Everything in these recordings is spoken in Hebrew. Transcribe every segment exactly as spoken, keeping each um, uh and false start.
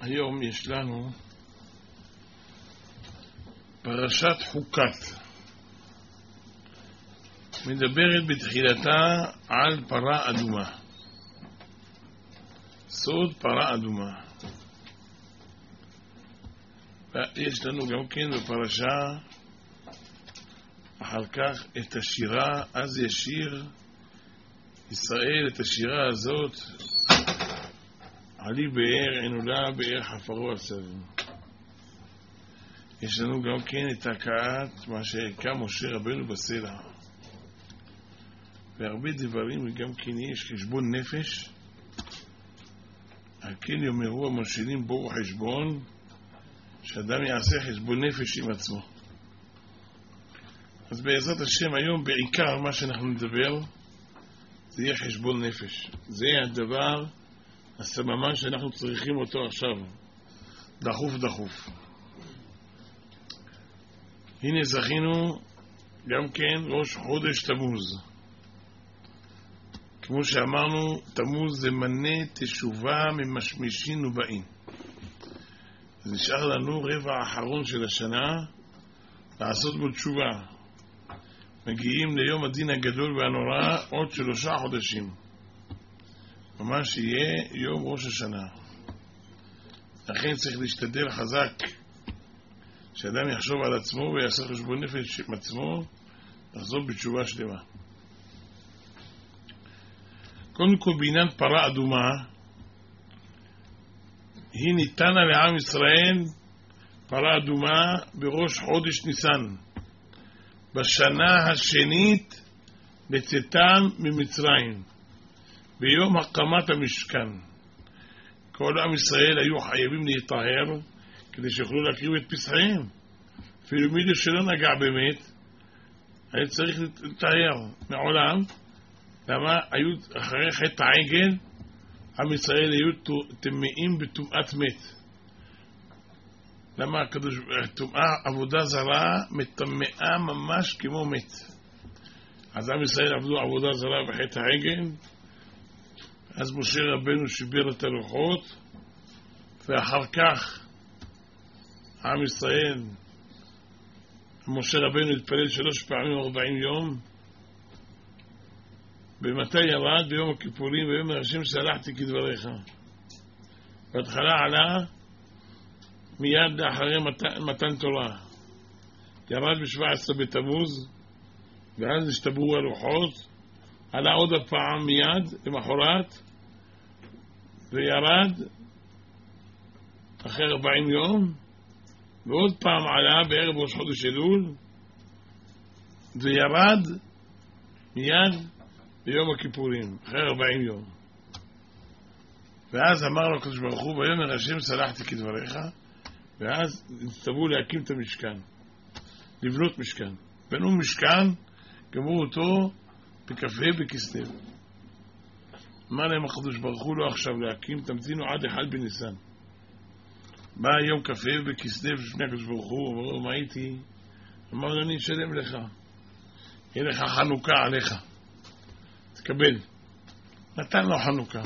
היום יש לנו פרשת חוקת, מדברת בתחילתה על פרה אדומה, סוד פרה אדומה. יש לנו גם כן בפרשה אחר כך את השירה, אז ישיר ישראל את השירה הזאת, עלי באר ענולה באר חפרו הסבים. יש לנו גם כן את הקעת מה שהקע משה רבנו בסלע, והרבה דברים, וגם כן יש חשבון נפש. על כן יאמרו המושלים בואו חשבון, שאדם יעשה חשבון נפש עם עצמו. אז בעזרת השם היום בעיקר מה שאנחנו נדבר זה יהיה חשבון נפש. זה הדבר הסממן שאנחנו צריכים אותו עכשיו, דחוף דחוף. הנה זכינו גם כן ראש חודש תמוז, כמו שאמרנו, תמוז זה מנה תשובה ממשמישין ובאים. אז נשאר לנו רבע האחרון של השנה לעשות בו תשובה. מגיעים ליום הדין הגדול והנורא עוד שלושה חודשים, ממש יהיה יום ראש השנה. לכן צריך להשתדל חזק שאדם יחשוב על עצמו ויעשה חשבון נפש עם עצמו, לחזור בתשובה שלמה. קודם כל בעניין פרה אדומה, היא ניתנה לעם ישראל פרה אדומה בראש חודש ניסן, בשנה השנית בצאתם ממצרים, ביום הקמת המשכן. כל עם ישראל היו חייבים להתאר כדי שיוכלו להקריב את פסחיהם. אפילו מישהו שלא נגע באמת היה צריך להתאר מעולם. למה? היו אחרי חטא העגל עם ישראל היו טמאים בטומאת מת. למה? טומאה עבודה זרה מטמאה ממש כמו מת. אז עם ישראל עבדו עבודה זרה בחטא העגל. אז משה רבנו שיבר את הלוחות, ואחר כך עם ישראל, משה רבנו התפלל שלוש פעמים ארבעים יום. במתי ירד? ביום הכיפורים, ביום השם סלחתי כדבריך. בהתחלה עלה מיד אחרי מתן, מתן תורה, ירד ב-שבע עשרה בתמוז, ואז השתברו הלוחות. עלה עוד הפעם מיד למחרת, וירד אחרי ארבעים יום, ועוד פעם עלה בערב ראש חודש אלול, וירד מיד ביום הכיפורים אחרי ארבעים יום. ואז אמר לו הקדוש ברוך הוא, ויאמר השם סלחתי כדבריך. ואז הצטוו להקים את המשכן, לבנות משכן. בנו משכן, גמרו אותו בכ"ה בכסלו. אמר להם הקדוש ברוך הוא, לא עכשיו להקים, תמתינו עד אחד בניסן. בא יום כ"ה בכסלו לפני הקדוש ברוך הוא, אמר לו, מה הייתי? אמר לו, אני אשלם לך, יהיה לך חנוכה עליך, תקבל. נתן לו חנוכה.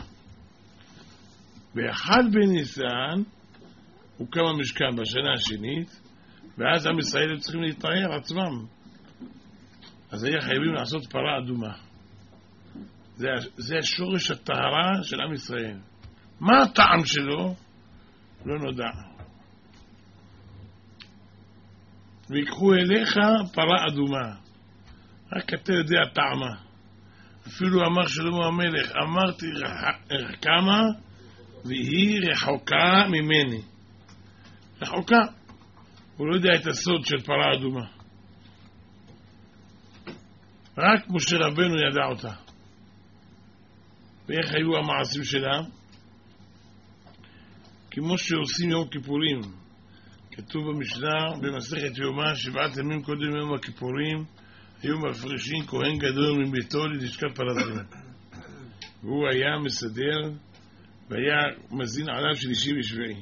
באחד בניסן הוקם המשכן בשנה השנית, ואז עם ישראל צריכים להתאר עצמם. אז היה חייבים לעשות פרה אדומה. זה, זה השורש הטהרה של עם ישראל. מה הטעם שלו? לא נודע. ויקחו אליך פרה אדומה, רק אתה יודע טעמה. אפילו אמר שלמה המלך, אמרתי כמה והיא רחוקה ממני. רחוקה. הוא לא יודע את הסוד של פרה אדומה, רק משה רבנו ידע אותה. ואיך היו המעשים שלה? כמו שעושים יום כיפורים. כתוב במשנה במסכת יומא, שבעת ימים קודם יום הכיפורים היו מפרישים כהן גדול מביתו ללשכת פרזים, והוא היה מסדר והיה מזין עליו שלישי ושביעי.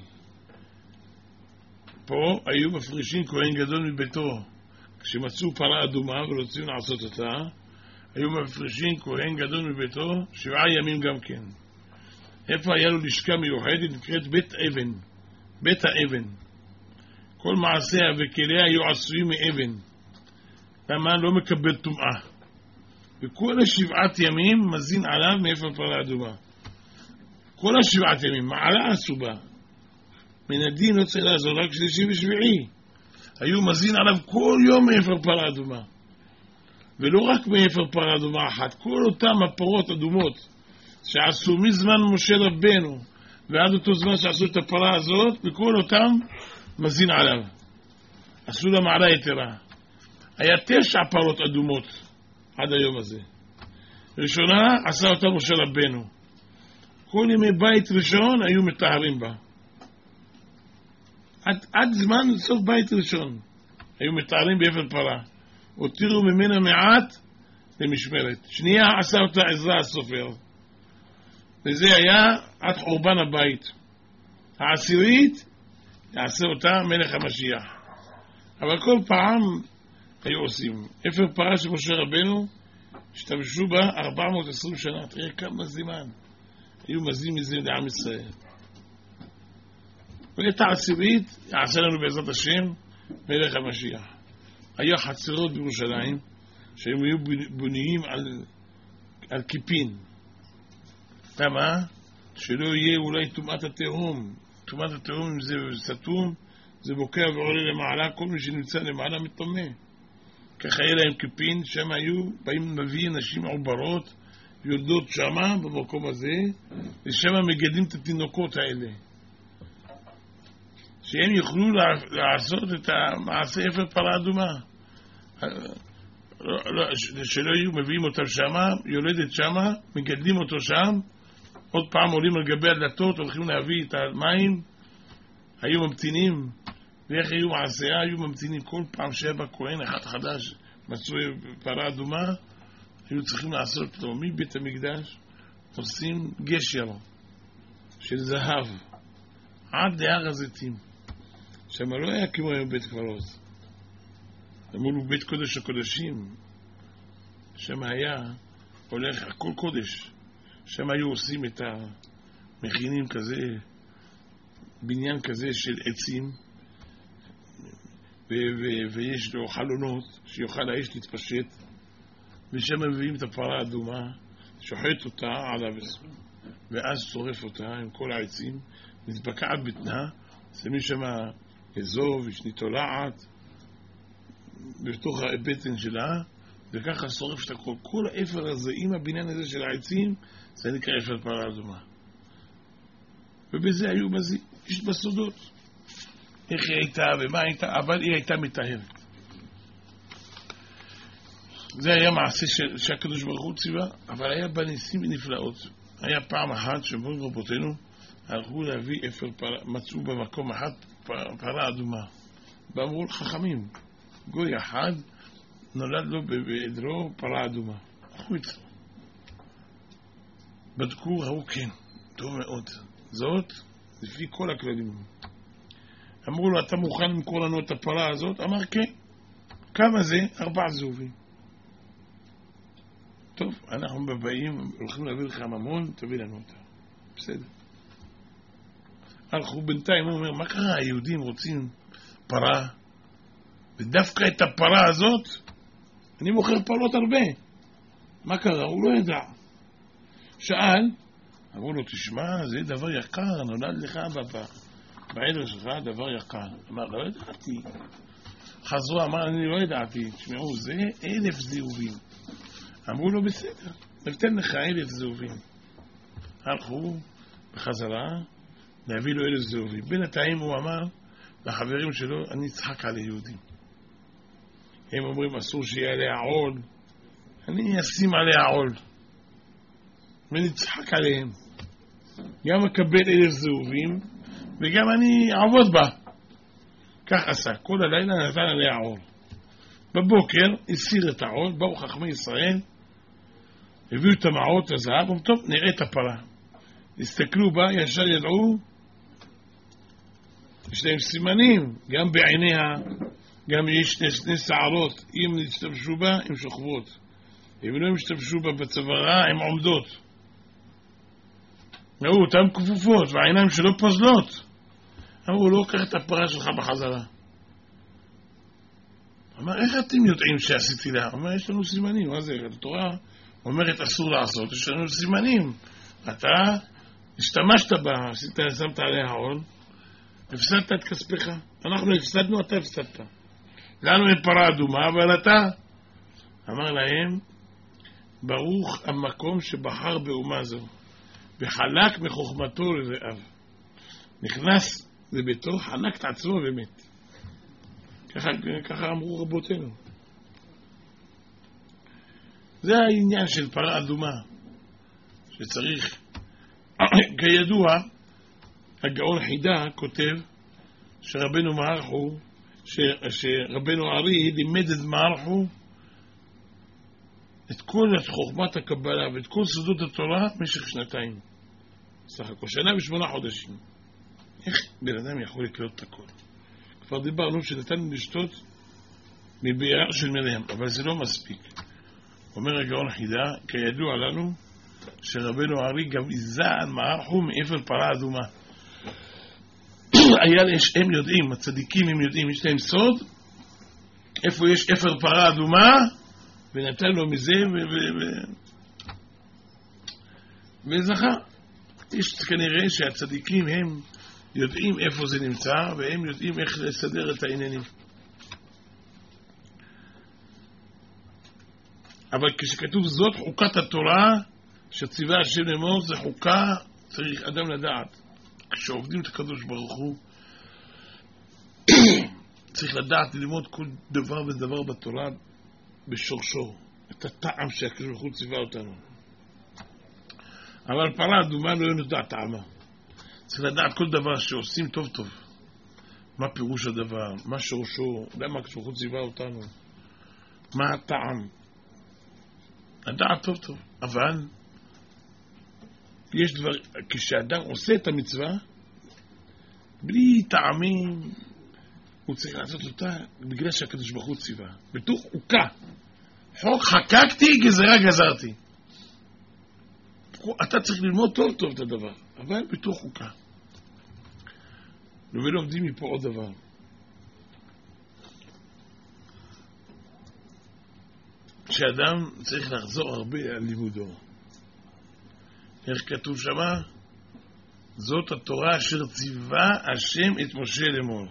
פה היו מפרישים כהן גדול מביתו, כשמצאו פרה אדומה ורוצים לעשות אותה, היו מפרישים כהן גדול מביתו שבעה ימים גם כן. איפה היה לו לשכה מיוחדת נקראת בית אבן, בית האבן. כל מעשיה וכליה היו עשויים מאבן. למה? לא מקבל טומאה. וכל השבעת ימים מזין עליו מאפר פרה אדומה. כל השבעת ימים, מעלה עשו בה. מן הדין לא צריך לעזור, רק שלישי ושביעי. היו מזין עליו כל יום מאפר פרה אדומה. ולא רק מאפר פרה אדומה אחת, כל אותם הפרות אדומות שעשו מזמן משה רבנו ועד אותו זמן שעשו את הפרה הזאת, וכל אותם מזין עליו. עשו לה מעלה יתרה. היה תשע פרות אדומות עד היום הזה. ראשונה עשה אותה משה רבנו. כל ימי בית ראשון היו מטהרים בה. עד, עד זמן סוף בית ראשון היו מטהרים באפר פרה. הותירו ממנה מעט למשמרת. שנייה עשה אותה עזרא הסופר. וזה היה עד חורבן הבית. העשירית יעשה אותה מלך המשיח. אבל כל פעם היו עושים. אפר פרה של משה רבנו השתמשו בה ארבע מאות ועשרים שנה. תראה כמה זמן היו מזים מזה לעם ישראל. ואת העשירית יעשה לנו בעזרת השם מלך המשיח. היו חצרות בירושלים שהם היו בוניים על, על כיפין. למה? שלא יהיה אולי תומעת התהום. תומעת התהום אם זה סתום, זה בוקע ועולה למעלה, כל מי שנמצא למעלה מתומה. ככה היה להם כיפין, שם היו באים מביא נשים עוברות, יולדות שמה במקום הזה, ושם מגדלים את התינוקות האלה. שהם יוכלו לעשות את המעשה אפר פרה אדומה. שלא יהיו מביאים אותם שמה, יולדת שמה, מגדלים אותו שם, עוד פעם עולים על גבי הדלתות, הולכים להביא את המים, היו ממתינים, ואיך היו מעשיה, היו ממתינים כל פעם שבע כהן אחד חדש, מצאו פרה אדומה, היו צריכים לעשות לו מבית המקדש, עושים גשר של זהב, עד להר הזיתים. שם לא היה כמו היום בית קברות. אמרו בית קודש הקודשים. שם היה הולך הכל קודש. שם היו עושים את המכינים כזה, בניין כזה של עצים, ו- ו- ויש לו חלונות שיוכל האש להתפשט, ושם מביאים את הפרה האדומה, שוחט אותה על הבשר, ואז שורף אותה עם כל העצים, מתבקעת בטנה, שמים שם אזוב, יש ניתולעת בתוך הבטן שלה, וככה שורף את הכל. כל האפר הזה עם הבניין הזה של העצים, זה נקרא אפר פרה אדומה. ובזה היו מזים, יש בסודות איך היא הייתה ומה הייתה, אבל היא הייתה מטהרת. זה היה מעשה שהקדוש ברוך הוא ציווה, אבל היה בניסים ונפלאות. היה פעם אחת שאומרים רבותינו, הלכו להביא אפר פרה, מצאו במקום אחת פרה אדומה. ואמרו חכמים, גוי אחד נולד לו בעדרו פרה אדומה. הלכו איתו. בדקו, ראו כן, טוב מאוד. זאת, לפי כל הכללים. אמרו לו, אתה מוכן למכור לנו את הפרה הזאת? אמר כן. כמה זה? ארבע זהובים. טוב, אנחנו בבאים, הולכים להביא לך ממון, תביא לנו אותה. בסדר. הלכו בינתיים, הוא אומר, מה קרה? היהודים רוצים פרה, ודווקא את הפרה הזאת, אני מוכר פרות הרבה. מה קרה? הוא לא ידע. שאל, אמרו לו, תשמע, זה דבר יקר, נולד לך בבא. בעדר שלך דבר יקר. אמר, לא ידעתי. חזרו, אמר, אני לא ידעתי. תשמעו, זה אלף זהובים. אמרו לו, בסדר, נתן לך אלף זהובים. הלכו בחזרה, להביא לו אלף זהובים. בינתיים הוא אמר לחברים שלו, אני אצחק על היהודים. הם אומרים, אסור שיהיה עליה עול. אני אשים עליה עול. ונצחק עליהם. גם אקבל אלף זהובים, וגם אני אעבוד בה. כך עשה. כל הלילה נתן עליה עול. בבוקר הסיר את העול, באו חכמי ישראל, הביאו את המעות הזהב, וטוב, נראה את הפרה. הסתכלו בה, ישר ידעו, יש להם סימנים, גם בעיניה, גם יש שני שערות, אם נשתמשו בה, הן שוכבות. אם לא נשתמשו בה בצווארה, הן עומדות. ראו, אותן כפופות, והעיניים שלו פוזלות. אמרו לו, קח את הפרה שלך בחזרה. אמר, איך אתם יודעים שעשיתי לה? אמר, יש לנו סימנים, מה זה? התורה אומרת אסור לעשות, יש לנו סימנים. אתה השתמשת בה, עשית, שמת עליה עול, הפסדת את כספך. אנחנו הפסדנו, אתה הפסדת. לנו אין פרה אדומה, אבל אתה. אמר להם, ברוך המקום שבחר באומה זו, וחלק מחוכמתו לרעיו. נכנס לביתו, חנק את עצמו ומת. ככה, ככה אמרו רבותינו. זה העניין של פרה אדומה, שצריך, כידוע, הגאון חידה כותב שרבנו מערכו, שרבנו ארי לימד את מערכו את כל חוכמת הקבלה ואת כל סודות התורה במשך שנתיים. סך הכל, שנה ושמונה חודשים. איך בן אדם יכול לקלוט את הכל? כבר דיברנו שנתנו לשתות מבאר של מרים, אבל זה לא מספיק. אומר הגאון חידה, כידוע לנו, שרבנו ארי גם איזן מערכו מאפר פרה אדומה. היה יש, הם יודעים, הצדיקים הם יודעים, יש להם סוד, איפה יש אפר פרה אדומה, ונתן לו מזה ו... ו... ו... וזכה. יש כנראה שהצדיקים הם יודעים איפה זה נמצא, והם יודעים איך לסדר את העניינים. אבל כשכתוב זאת חוקת התורה, שציווה השם לאמור, זה חוקה, צריך אדם לדעת. כשעובדים את הקדוש ברוך הוא, צריך לדעת ללמוד כל דבר ודבר בתורה בשורשו, את הטעם שהקדוש ברוך הוא ציווה אותנו. אבל פרה אדומה לא יודעת טעמה. צריך לדעת כל דבר שעושים טוב טוב. מה פירוש הדבר, מה שורשו, למה הקדוש ברוך הוא ציווה אותנו, מה הטעם. לדעת טוב טוב. אבל יש דבר, כשאדם עושה את המצווה, בלי טעמים, הוא צריך לעשות אותה בגלל שהקדוש ברוך הוא ציווה. בתוך חוקה. חוק חקקתי, גזרה גזרתי. אתה צריך ללמוד טוב טוב את הדבר, אבל בתוך חוקה. ולומדים מפה עוד דבר. שאדם צריך לחזור הרבה על לימודו. איך כתוב שמה? זאת התורה אשר ציווה השם את משה לאמור.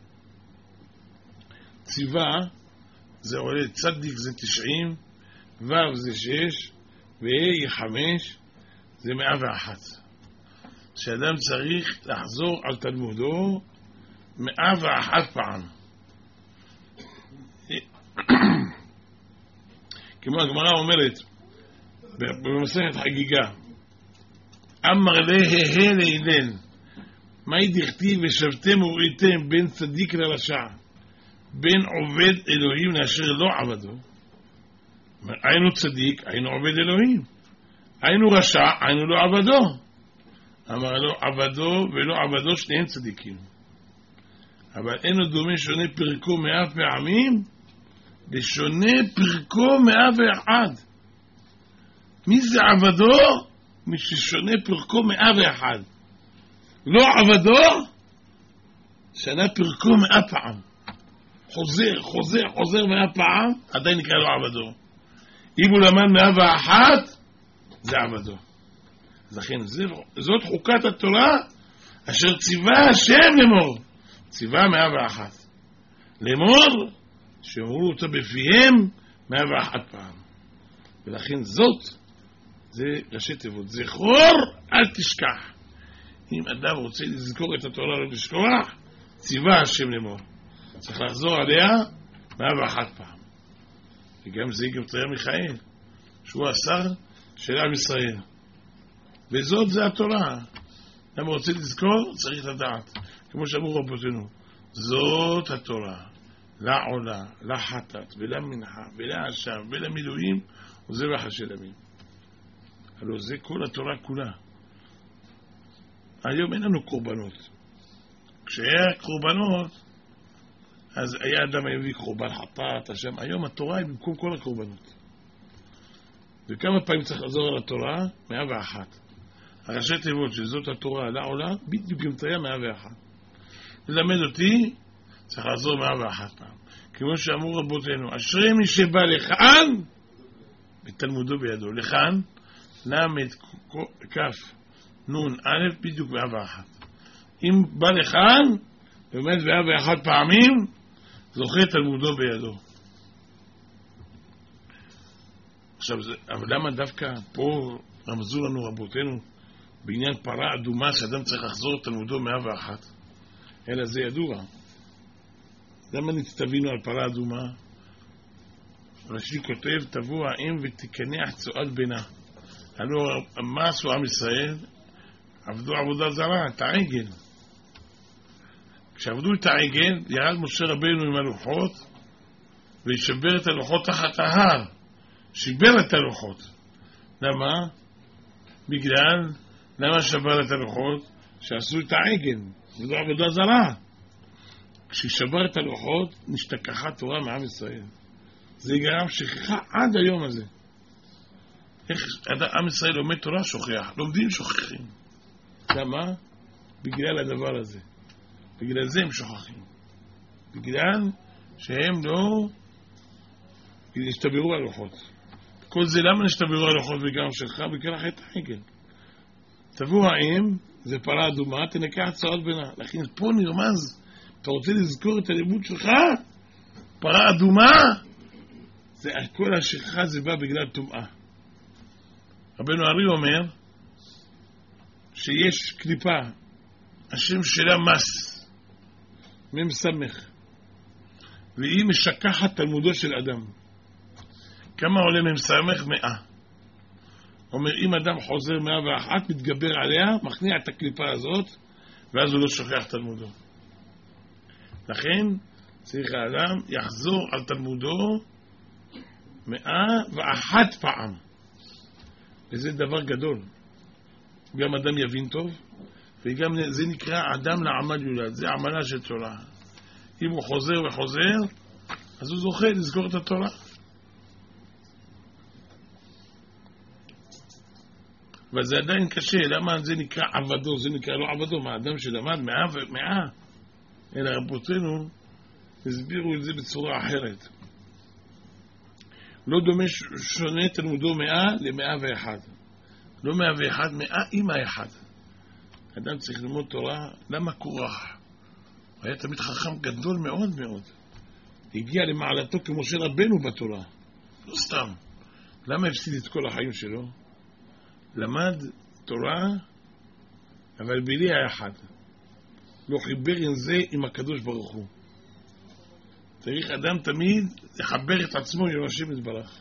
ציווה זה עולה צדיק זה תשעים, ו' זה שש, וה' חמש, זה מאה ואחת. שאדם צריך לחזור על תלמודו מאה ואחת פעם. כמו הגמרא אומרת במסכת חגיגה, אמר להה להילל, מהי דכתיב ושבתם וראיתם בין צדיק לרשע, בין עובד אלוהים לאשר לא עבדו. היינו צדיק, היינו עובד אלוהים, היינו רשע, היינו לא עבדו. אמר לו עבדו ולא עבדו, שניהם צדיקים. אבל אינו דומה שונה פרקו מאה פעמים לשונה פרקו מאה ואחד. מי זה עבדו? מי ששונה פרקו מאה ואחד. לא עבדו, שנה פרקו מאה פעם. חוזר, חוזר, חוזר מאה פעם, עדיין נקרא לו עבדו. אם הוא למד מאה ואחת, זה עבדו. אז לכן, זאת חוקת התורה, אשר ציווה השם לאמור. ציווה מאה ואחת. לאמור, שאמרו אותה בפיהם מאה ואחת פעם. ולכן זאת, זה ראשי תיבות. זכור, אל תשכח. אם אדם רוצה לזכור את התורה לא לשכוח, ציווה השם לאמור. צריך לחזור עליה מאה ואחת פעם. וגם זה גם תראה מיכאל, שהוא השר של עם ישראל. וזאת זה התורה. אם רוצה לזכור, צריך לדעת. כמו שאמרו רבותינו, זאת התורה. לעולה, לחטאת, ולמנחה, ולעשם, ולמילואים, וזבח השלמים. הלוא זה כל התורה כולה. היום אין לנו קורבנות. כשהיה קורבנות, אז היה אדם מביא קורבן חטאת, השם. היום התורה היא במקום כל הקורבנות. וכמה פעמים צריך לחזור על התורה? מאה ואחת. הראשי תיבות שזאת התורה לעולה, בדיוק גם תהיה מאה ואחת. ללמד אותי, צריך לעזור מאה ואחת פעם. כמו שאמרו רבותינו, אשרי מי שבא לכאן, בתלמודו בידו, לכאן, למד כף, נון, א', בדיוק מאה ואחת. אם בא לכאן, באמת מאה ואחת פעמים, זוכה תלמודו בידו. עכשיו, זה, אבל למה דווקא פה רמזו לנו רבותינו, בעניין פרה אדומה, שאדם צריך לחזור תלמודו מאה ואחת? אלא זה ידוע. למה נצטווינו על פרה אדומה? רש"י כותב, תבוא האם ותקנח צועד בינה. הלוא מה עשו עם ישראל? עבדו עבודה זרה, את העגל. כשעבדו את העגל, ירד משה רבינו עם הלוחות, וישבר את הלוחות תחת ההר. שיבר את הלוחות. למה? בגלל, למה שבר את הלוחות? שעשו את העגל, עבדו עבודה זרה. כששבר את הלוחות, נשתכחה תורה מעם ישראל. זה גרם שכחה עד היום הזה. איך עם ישראל לומד תורה שוכח, לומדים שוכחים. למה? בגלל הדבר הזה. בגלל זה הם שוכחים. בגלל שהם לא נשתברו הלוחות. כל זה למה נשתברו הלוחות וגם שכחה? בגלל חטא העגל. תבוא האם, זה פרה אדומה, תנקח צועד בינה. לכן פה נרמז, אתה רוצה לזכור את הלימוד שלך? פרה אדומה, זה כל השכחה זה בא בגלל טומאה. רבנו ארי אומר שיש קליפה, השם שלה מס, מם סמך, והיא משכחת תלמודו של אדם. כמה עולה מם סמך? מאה. אומר, אם אדם חוזר מאה ואחת, מתגבר עליה, מכניע את הקליפה הזאת, ואז הוא לא שוכח תלמודו. לכן צריך האדם יחזור על תלמודו מאה ואחת פעם. וזה דבר גדול. גם אדם יבין טוב, וגם זה נקרא אדם לעמל יולד. זה עמלה של תורה. אם הוא חוזר וחוזר, אז הוא זוכה לזכור את התורה. וזה עדיין קשה. למה זה נקרא עבדו? זה נקרא לא עבדו. מה אדם שלמד מאה ומאה? אלא רבותינו הסבירו את זה בצורה אחרת. לא דומה שונה תלמודו מאה למאה ואחד. לא מאה ואחד, מאה עם האחד. אדם צריך ללמוד תורה, למה כורח? הוא היה תמיד חכם גדול מאוד מאוד. הגיע למעלתו כמו של רבנו בתורה. לא סתם. למה הפסיד את כל החיים שלו? למד תורה, אבל בלי האחד. לא חיבר עם זה עם הקדוש ברוך הוא. צריך אדם תמיד לחבר את עצמו עם השם יתברך.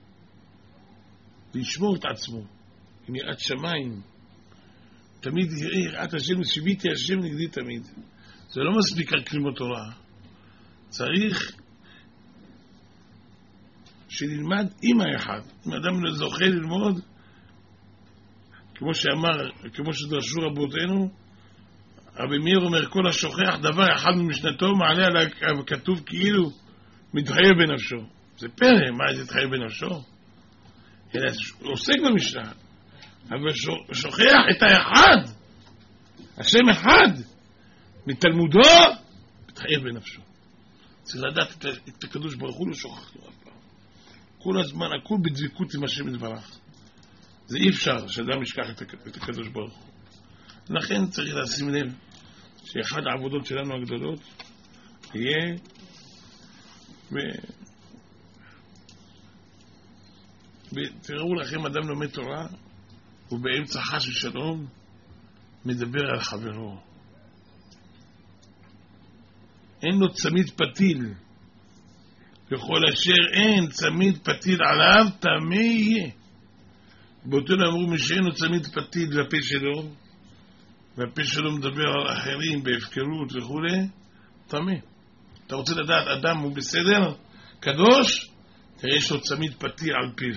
לשמור את עצמו. עם יראת שמיים. תמיד יראה יראת השם, שיביתי השם נגדי תמיד. זה לא מספיק רק ללמוד תורה. צריך שנלמד עם האחד. אם אדם לא זוכה ללמוד, כמו שאמר, כמו שדרשו רבותינו, רבי מאיר אומר, כל השוכח דבר אחד ממשנתו מעלה עליו כתוב כאילו מתחייב בנפשו. זה פלא, מה זה מתחייב בנפשו? אלא הוא עוסק במשנה, אבל שוכח את האחד, השם אחד, מתלמודו, מתחייב בנפשו. צריך לדעת את הקדוש ברוך הוא, לא שוכח לו אף פעם. כל הזמן, הכל בדבקות עם השם יתברך. זה אי אפשר שאדם ישכח את הקדוש ברוך הוא. לכן צריך לשים לב שאחד העבודות שלנו הגדולות יהיה ו... ותראו לכם אדם לומד תורה ובאמצע חס ושלום מדבר על חברו. אין לו צמיד פתיל, וכל אשר אין צמיד פתיל עליו תמה יהיה. באותנו אמרו מי שאין לו צמיד פתיל לפה שלו, והפה שלו מדבר על אחרים בהפקרות וכו', תמה. אתה רוצה לדעת אדם הוא בסדר, קדוש, תראה יש לו צמיד פתיל על פיו.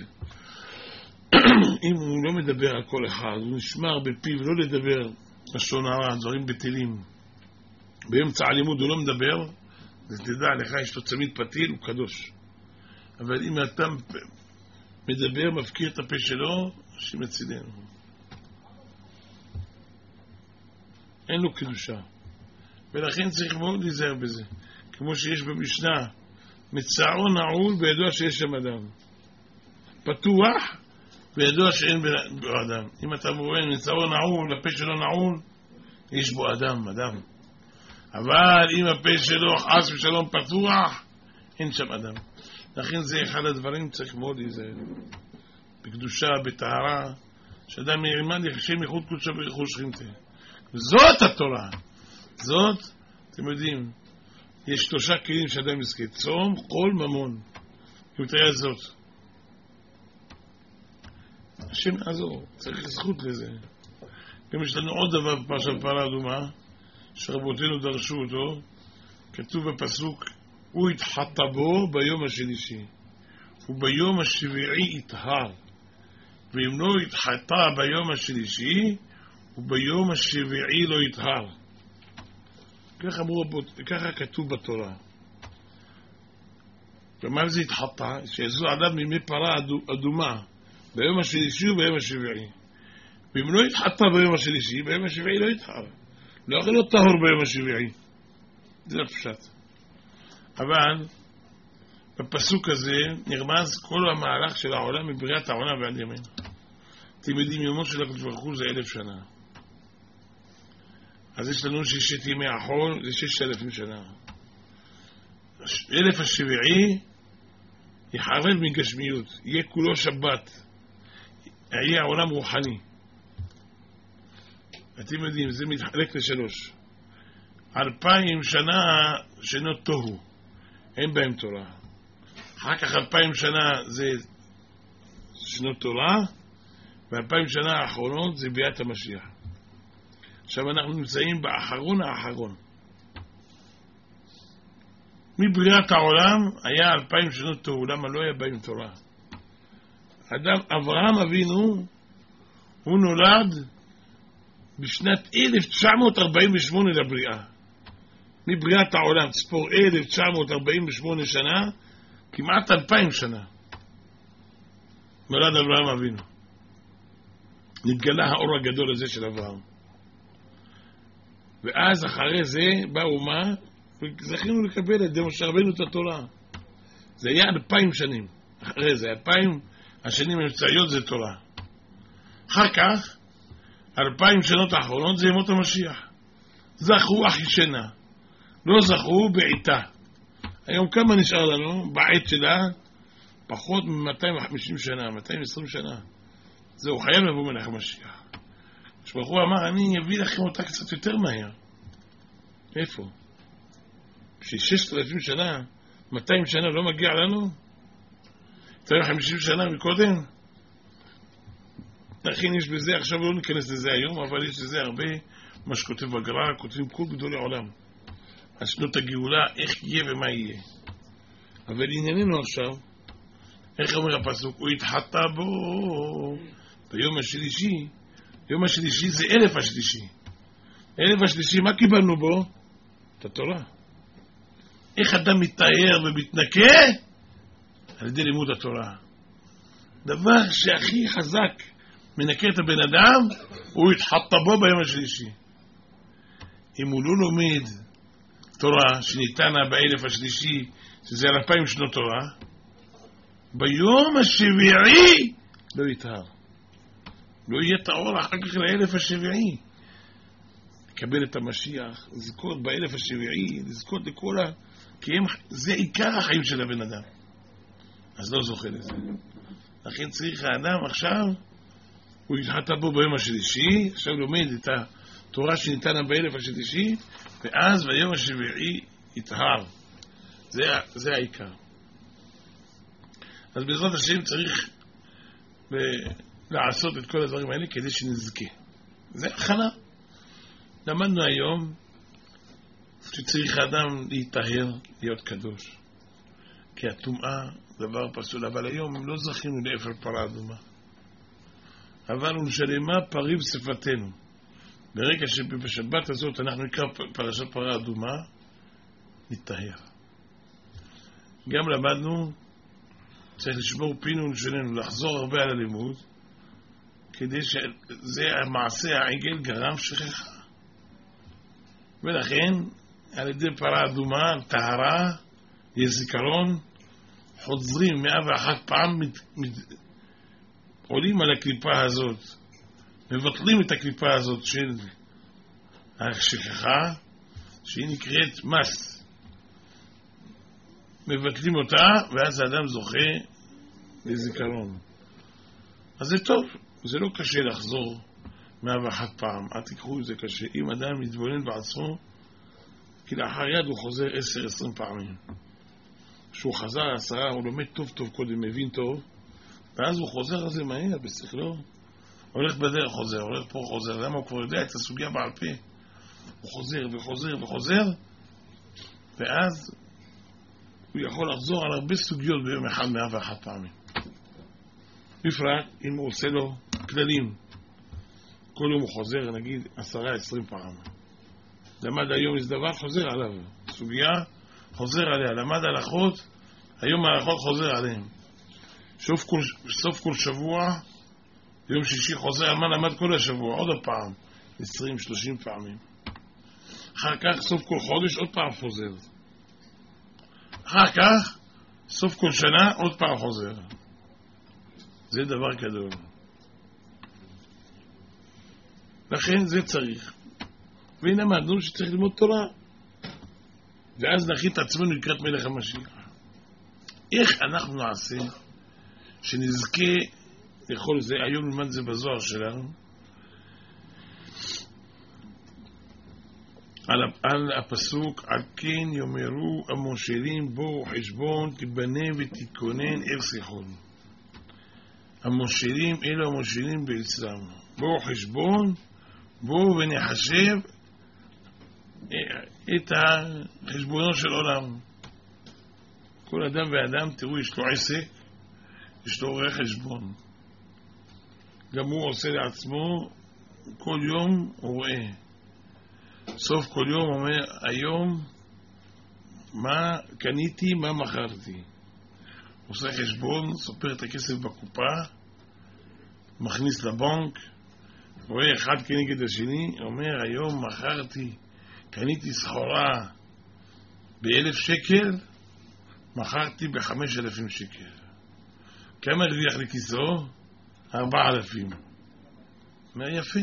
אם הוא לא מדבר על כל אחד, הוא נשמר בפיו לא לדבר לשון הרע, דברים בטלים, באמצע הלימוד הוא לא מדבר, אז תדע לך יש לו צמיד פתיל, הוא קדוש. אבל אם אתה מדבר, מפקיר את הפה שלו, שמצידנו אין לו קדושה. ולכן צריך מאוד להיזהר בזה. כמו שיש במשנה, מצעו נעול בידוע שיש שם אדם. פתוח בידוע שאין בו אדם. אם אתה רואה מצעו נעול, הפה שלו נעול, יש בו אדם, אדם. אבל אם הפה שלו חס ושלום פתוח, אין שם אדם. לכן זה אחד הדברים צריך מאוד להיזהר. בקדושה, בטהרה, שאדם ירמן יחשי מחוץ קודשו ברכוש שכינתה. זאת התורה. זאת, אתם יודעים, יש שלושה כלים שאדם יזכה. צום, חול, ממון. אם תראה את זאת. השם יעזור, צריך זכות לזה. גם יש לנו עוד דבר בפרשת פרה אדומה, שרבותינו דרשו אותו, כתוב בפסוק, הוא התחטא בו ביום השלישי, וביום השביעי יטהר, ואם לא התחטא ביום השלישי, וביום השביעי לא יטהר. ככה, ככה כתוב בתורה. ומה זה התחטא? שיזו אדם מימי פרה אדומה, ביום השלישי וביום השביעי. ואם לא התחטא ביום השלישי, ביום השביעי לא יטהר. לא יכול להיות טהור ביום השביעי. זה הפשט. אבל בפסוק הזה נרמז כל המהלך של העולם מבריאת העולם ועד ימינו. אתם יודעים, יומו של הקדוש ברוך הוא זה אלף שנה. אז יש לנו ששת ימי החול, זה ששת אלפים שנה. אלף השביעי יחרב מגשמיות, יהיה כולו שבת, יהיה העולם רוחני. אתם יודעים, זה מתחלק לשלוש. אלפיים שנה שנות תוהו, אין בהם תורה. אחר כך אלפיים שנה זה שנות תורה, ואלפיים שנה האחרונות זה ביאת המשיח. עכשיו אנחנו נמצאים באחרון האחרון. מבריאת העולם היה אלפיים שנות תוהו, למה לא היה בהם תורה? אדם, אברהם אבינו, הוא נולד בשנת אלף תשע מאות ארבעים ושמונה לבריאה. מבריאת העולם, ספור אלף תשע מאות ארבעים ושמונה שנה, כמעט אלפיים שנה. נולד אברהם אבינו. נתגלה האור הגדול הזה של אברהם. ואז אחרי זה באו מה? וזכינו לקבל את משה רבנו את התורה. זה היה אלפיים שנים. אחרי זה, אלפיים השנים המבצעיות זה תורה. אחר כך, אלפיים שנות האחרונות זה ימות המשיח. זכו אחי שנה. לא זכו בעיתה. היום כמה נשאר לנו? בעת שלה פחות מ-מאתיים וחמישים שנה, מאתיים ועשרים שנה. זהו, חייב לבוא מלך המשיח. כשברוך הוא אמר, אני אביא לכם אותה קצת יותר מהר. איפה? כשששת אלפים שנה, מאתיים שנה לא מגיע לנו? מאתיים וחמישים שנה מקודם? לכן יש בזה, עכשיו לא ניכנס לזה היום, אבל יש לזה הרבה, מה שכותב בגר"א, כותבים כל גדולי עולם. על שנות הגאולה, איך יהיה ומה יהיה. אבל ענייננו עכשיו, איך אומר הפסוק? הוא התחטא בו ביום השלישי. יום השלישי זה אלף השלישי. אלף השלישי, מה קיבלנו בו? את התורה. איך אדם מתאר ומתנקה? על ידי לימוד התורה. דבר שהכי חזק מנקה את הבן אדם, הוא התחטא בו ביום השלישי. אם הוא לא לומד תורה שניתנה באלף השלישי, שזה על אלפיים שנות תורה, ביום השביעי לא יטהר. לא יהיה טהור אחר כך לאלף השביעי. לקבל את המשיח, לזכות באלף השביעי, לזכות לכל ה... כי הם... זה עיקר החיים של הבן אדם. אז לא זוכה לזה. לכן צריך האדם עכשיו, הוא התחטא בו ביום השלישי, עכשיו לומד את התורה שניתנה באלף השלישי, ואז ביום השביעי יטהר. זה, זה העיקר. אז בעזרת השם צריך ב... לעשות את כל הדברים האלה כדי שנזכה. זה הכנה. למדנו היום שצריך האדם להיטהר, להיות קדוש. כי הטומאה דבר פסול, אבל היום לא זכינו לאפר פרה אדומה. אבל ולשלמה פריו שפתנו. ברגע שבשבת הזאת אנחנו נקרא פרשת פרה אדומה, נטהר. גם למדנו, צריך לשמור פינו ולשוננו, לחזור הרבה על הלימוד, כדי שזה המעשה העגל גרם שכחה. ולכן על ידי פרה אדומה, טהרה, יש זיכרון, חוזרים מאה ואחת פעם, מת, מת, עולים על הקליפה הזאת, מבטלים את הקליפה הזאת של השכחה, שהיא נקראת מס. מבטלים אותה, ואז האדם זוכה לזיכרון. אז זה טוב, זה לא קשה לחזור מאה ואחת פעם, אל תיקחו את זה קשה. אם אדם מתבונן בעצמו, כי לאחר יד הוא חוזר עשר עשרים פעמים. כשהוא חזר עשרה, הוא לומד טוב טוב קודם, מבין טוב, ואז הוא חוזר על זה מהר, בשכלו. הולך בדרך חוזר, הולך פה חוזר, למה הוא כבר יודע את הסוגיה בעל פה? הוא חוזר וחוזר וחוזר, ואז הוא יכול לחזור על הרבה סוגיות ביום אחד מאה ואחת פעמים. בפרט אם הוא עושה לו כללים. כל יום הוא חוזר, נגיד, עשרה עשרים פעם. למד היום איזה דבר, חוזר עליו. סוגיה, חוזר עליה. למד הלכות, היום ההלכות חוזר עליהם. סוף כל, סוף כל שבוע, יום שישי חוזר על מה למד כל השבוע, עוד פעם, עשרים שלושים פעמים. אחר כך, סוף כל חודש, עוד פעם חוזר. אחר כך, סוף כל שנה, עוד פעם חוזר. זה דבר גדול. לכן זה צריך. והנה למדנו שצריך ללמוד תורה. ואז נכין את עצמנו לקראת מלך המשיח. איך אנחנו נעשה שנזכה לכל זה, היום נלמד זה בזוהר שלנו, על, על הפסוק, על כן יאמרו המושלים בואו חשבון תיבנה ותתכונן אל שיחון. המושלים אלו המושלים באצלם. בואו חשבון, בואו ונחשב את החשבונו של עולם. כל אדם ואדם, תראו, יש לו עסק, יש לו רואה חשבון. גם הוא עושה לעצמו, כל יום הוא רואה. סוף כל יום הוא אומר, היום מה קניתי, מה מכרתי. עושה חשבון, סופר את הכסף בקופה, מכניס לבנק, רואה אחד כנגד השני, אומר, היום מכרתי, קניתי סחורה באלף שקל, מכרתי בחמש אלפים שקל. כמה הרוויח לכיסו? ארבע אלפים. מה יפה?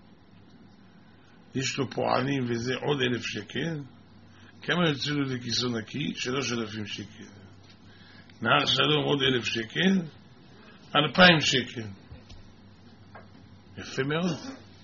יש לו פועלים וזה עוד אלף שקל. כמה יוצא לו לכיסו נקי? שלוש אלפים שקל. נהר שלום עוד אלף שקל, אלפיים שקל. יפה מאוד.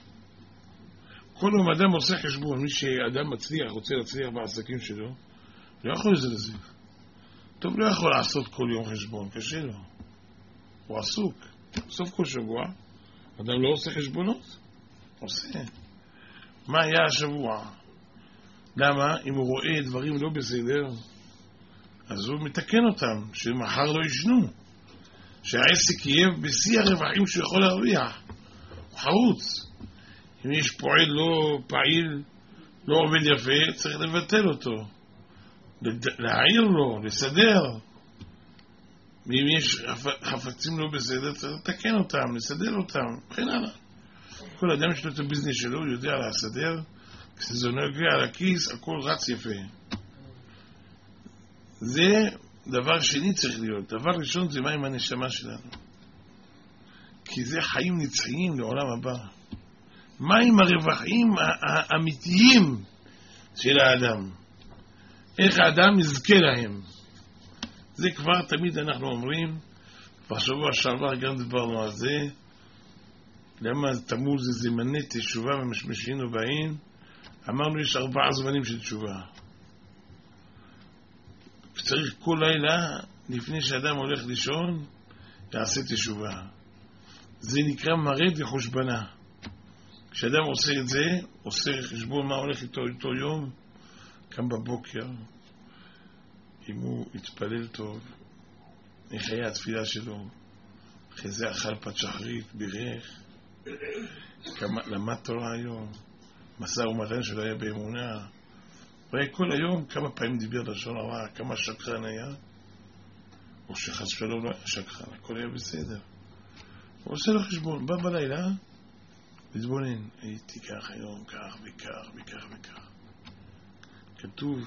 כל יום אדם עושה חשבון, מי שאדם מצליח, רוצה להצליח בעסקים שלו, לא יכול לזה. טוב, לא יכול לעשות כל יום חשבון, קשה לו. הוא עסוק. בסוף כל שבוע, אדם לא עושה חשבונות. עושה. מה היה השבוע? למה? אם הוא רואה דברים לא בסדר, אז הוא מתקן אותם, שמחר לא ישנו. שהעסק יהיה בשיא הרווחים שהוא יכול להרוויח. הוא חרוץ. אם יש פועל לא פעיל, לא עובד יפה, צריך לבטל אותו. להעיר לו, לסדר. ואם יש חפצים לא בסדר, צריך לתקן אותם, לסדר אותם, וכן הלאה. כל אדם יש לו את הביזנס שלו, הוא יודע לסדר, כשזה נוגע על הכיס, הכל רץ יפה. זה דבר שני צריך להיות. דבר ראשון זה מה עם הנשמה שלנו. כי זה חיים נצחיים לעולם הבא. מה עם הרווחים האמיתיים של האדם? איך האדם יזכה להם? זה כבר תמיד אנחנו אומרים, בשבוע שעבר גם דיברנו על זה, למה תמוז זה זמני תשובה ומשמשים ובאים, אמרנו יש ארבעה זמנים של תשובה. צריך כל לילה, לפני שאדם הולך לישון, יעשה תשובה. זה נקרא מרד לחושבנה. כשאדם עושה את זה, עושה חשבון מה הולך איתו איתו יום, קם בבוקר, אם הוא יתפלל טוב, איך היה התפילה שלו, אחרי זה אכל פת שחרית, בירך, למד תורה היום, מסע ומתן שלו היה באמונה, רואה כל היום כמה פעמים דיבר לשון הרע, כמה שקרן היה, או שחס שלום לא היה שקרן, הכל היה בסדר. הוא עושה לו חשבון, בא בלילה, להתבונן, הייתי כך היום, כך וכך וכך וכך. כתוב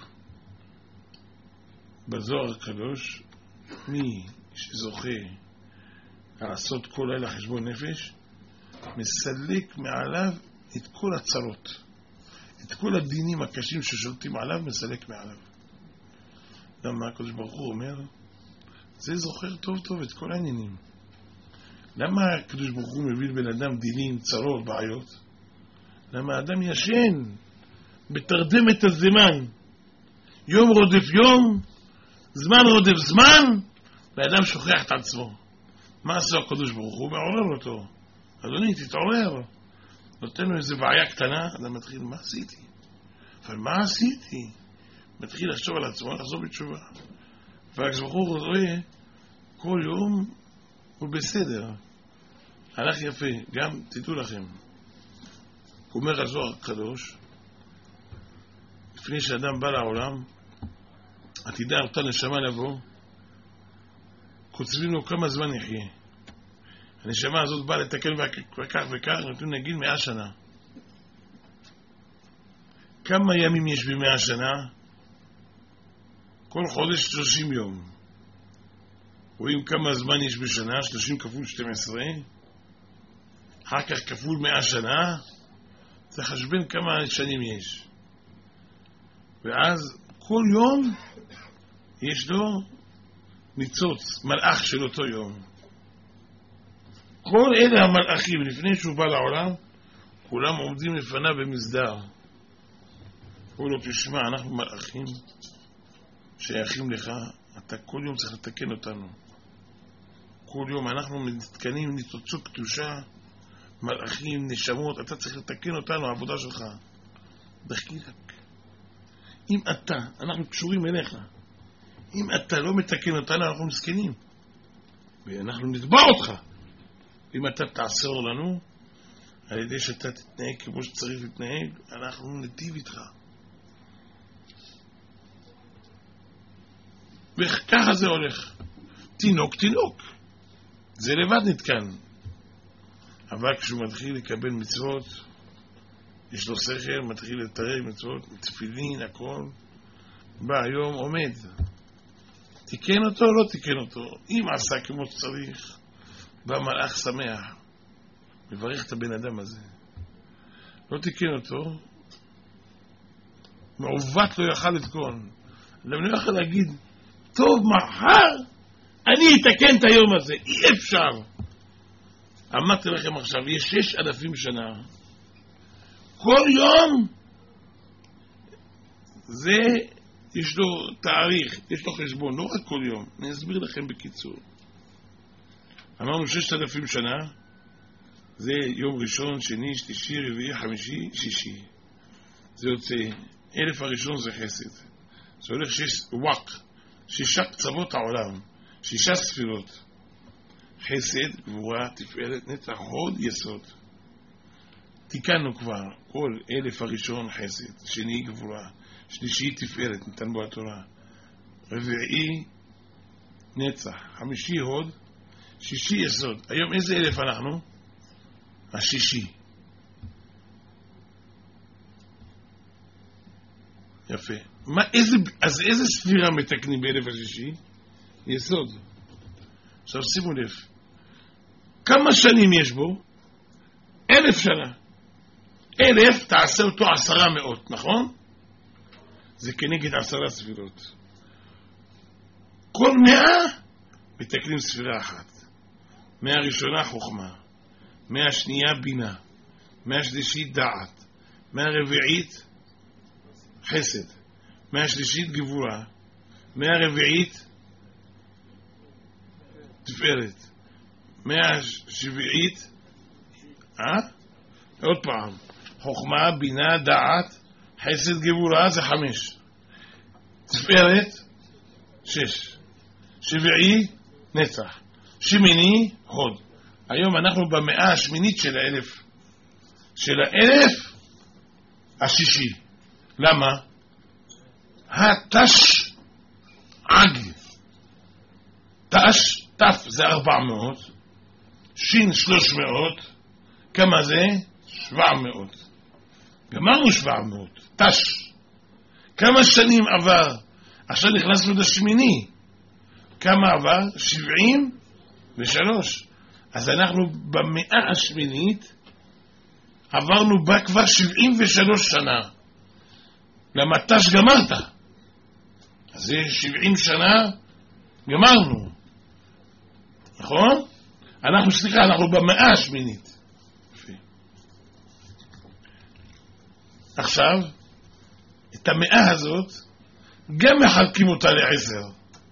בזוהר הקדוש, מי שזוכה לעשות כל לילה חשבון נפש, מסלק מעליו את כל הצרות, את כל הדינים הקשים ששולטים עליו, מסלק מעליו. למה הקדוש ברוך הוא אומר? זה זוכר טוב טוב את כל העניינים. למה הקדוש ברוך הוא מביא לבן אדם דינים, צרות, בעיות? למה האדם ישן בתרדמת הזמן, יום רודף יום, זמן רודף זמן, והאדם שוכח את עצמו. מה עשו הקדוש ברוך הוא? מעורר אותו. אדוני, תתעורר. נותן לו איזו בעיה קטנה, אדם מתחיל, מה עשיתי? אבל מה עשיתי? מתחיל לחשוב על עצמו, לחזור בתשובה. והקדוש ברוך הוא רואה, כל יום הוא בסדר. הלך יפה, גם תדעו לכם. אומר הזוהר הקדוש, לפני שאדם בא לעולם, עתידה אותה נשמה לבוא, קוצבים לו כמה זמן יחיה. הנשמה הזאת באה לתקן וכך וכך, נתנו נגיד מאה שנה. כמה ימים יש במאה שנה? כל חודש שלושים יום. רואים כמה זמן יש בשנה? שלושים כפול שתים עשרה. אחר כך כפול מאה שנה. זה חשבן כמה שנים יש. ואז כל יום יש לו ניצוץ, מלאך של אותו יום. כל אלה המלאכים, לפני שהוא בא לעולם, כולם עומדים לפניו במסדר. הוא לא תשמע, אנחנו מלאכים שייכים לך, אתה כל יום צריך לתקן אותנו. כל יום אנחנו מתקנים ניצוצות קדושה, מלאכים, נשמות, אתה צריך לתקן אותנו, העבודה שלך. דחילק. אם אתה, אנחנו קשורים אליך, אם אתה לא מתקן אותנו, אנחנו מסכנים. ואנחנו נתבע אותך. אם אתה תעשור לנו, על ידי שאתה תתנהג כמו שצריך להתנהג, אנחנו נטיב איתך. וככה זה הולך. תינוק, תינוק. זה לבד נתקן. אבל כשהוא מתחיל לקבל מצוות, יש לו שכל, מתחיל לתרג מצוות, תפילין, הכל, בא היום עומד. תיקן אותו או לא תיקן אותו? אם עשה כמו שצריך, בא מלאך שמח, מברך את הבן אדם הזה. לא תיקן אותו, מעוות לא יכל לתקון. אדם לא יכל להגיד, טוב, מחר אני אתקן את היום הזה. אי אפשר. אמרתי לכם עכשיו, יש שש אלפים שנה. כל יום זה, יש לו תאריך, יש לו חשבון, לא רק כל יום. אני אסביר לכם בקיצור. אמרנו ששת אלפים שנה, זה יום ראשון, שני, שלישי, רביעי, חמישי, שישי. זה יוצא, אלף הראשון זה חסד. זה הולך שש, וואק, שישה קצוות העולם, שישה ספירות. חסד, גבורה, תפארת, נצח, הוד, יסוד. תיקנו כבר, כל אלף הראשון חסד, שני גבורה, שלישי תפארת, ניתן בו התורה. רביעי, נצח, חמישי הוד, שישי יסוד. היום איזה אלף אנחנו? השישי. יפה. מה, איזה, אז איזה ספירה מתקנים באלף השישי? יסוד. עכשיו שימו לב. כמה שנים יש בו? אלף שנה. אלף תעשה אותו עשרה מאות, נכון? זה כנגד עשרה ספירות. כל מאה מתקנים ספירה אחת. מאה ראשונה חוכמה, מאה שנייה בינה, מאה שלישית דעת, מאה רביעית חסד, מאה שלישית גבורה, מאה רביעית תפארת, מאה שביעית, אה? עוד פעם, חוכמה, בינה, דעת, חסד, גבורה, זה חמש. תפארת, שש. שביעי, נצח. שמיני, הוד. היום אנחנו במאה השמינית של האלף. של האלף השישי. למה? התש עג. תש, תף זה ארבע מאות. שין שלוש מאות. כמה זה? שבע מאות. גמרנו שבע מאות. תש. כמה שנים עבר? עכשיו נכנסנו לשמיני. כמה עבר? שבעים ושלוש. אז אנחנו במאה השמינית עברנו בה כבר שבעים ושלוש שנה. למטש גמרת. אז זה שבעים שנה גמרנו. נכון? אנחנו, סליחה, אנחנו במאה השמינית. עכשיו, את המאה הזאת גם מחלקים אותה לעשר.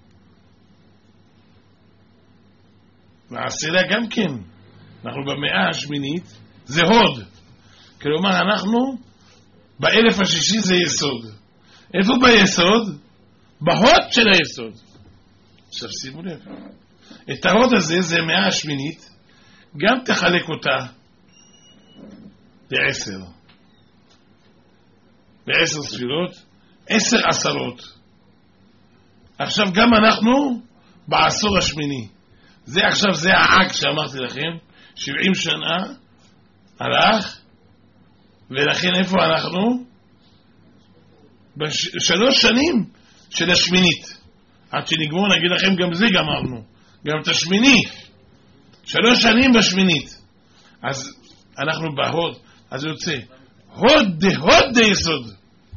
והעשירה גם כן. אנחנו במאה השמינית, זה הוד. כלומר, אנחנו באלף השישי זה יסוד. איפה ביסוד? בהוד של היסוד. עכשיו שימו לב. את ההוד הזה, זה מאה השמינית, גם תחלק אותה לעשר. בעשר ספירות, עשר עשרות. עכשיו גם אנחנו בעשור השמיני. זה עכשיו, זה העק שאמרתי לכם, שבעים שנה הלך, ולכן איפה אנחנו? בשלוש שנים של השמינית. עד שנגמור נגיד לכם גם זה גמרנו. גם את השמיני. שלוש שנים בשמינית. אז אנחנו בהוד. אז יוצא הוד דה הוד דה יסוד.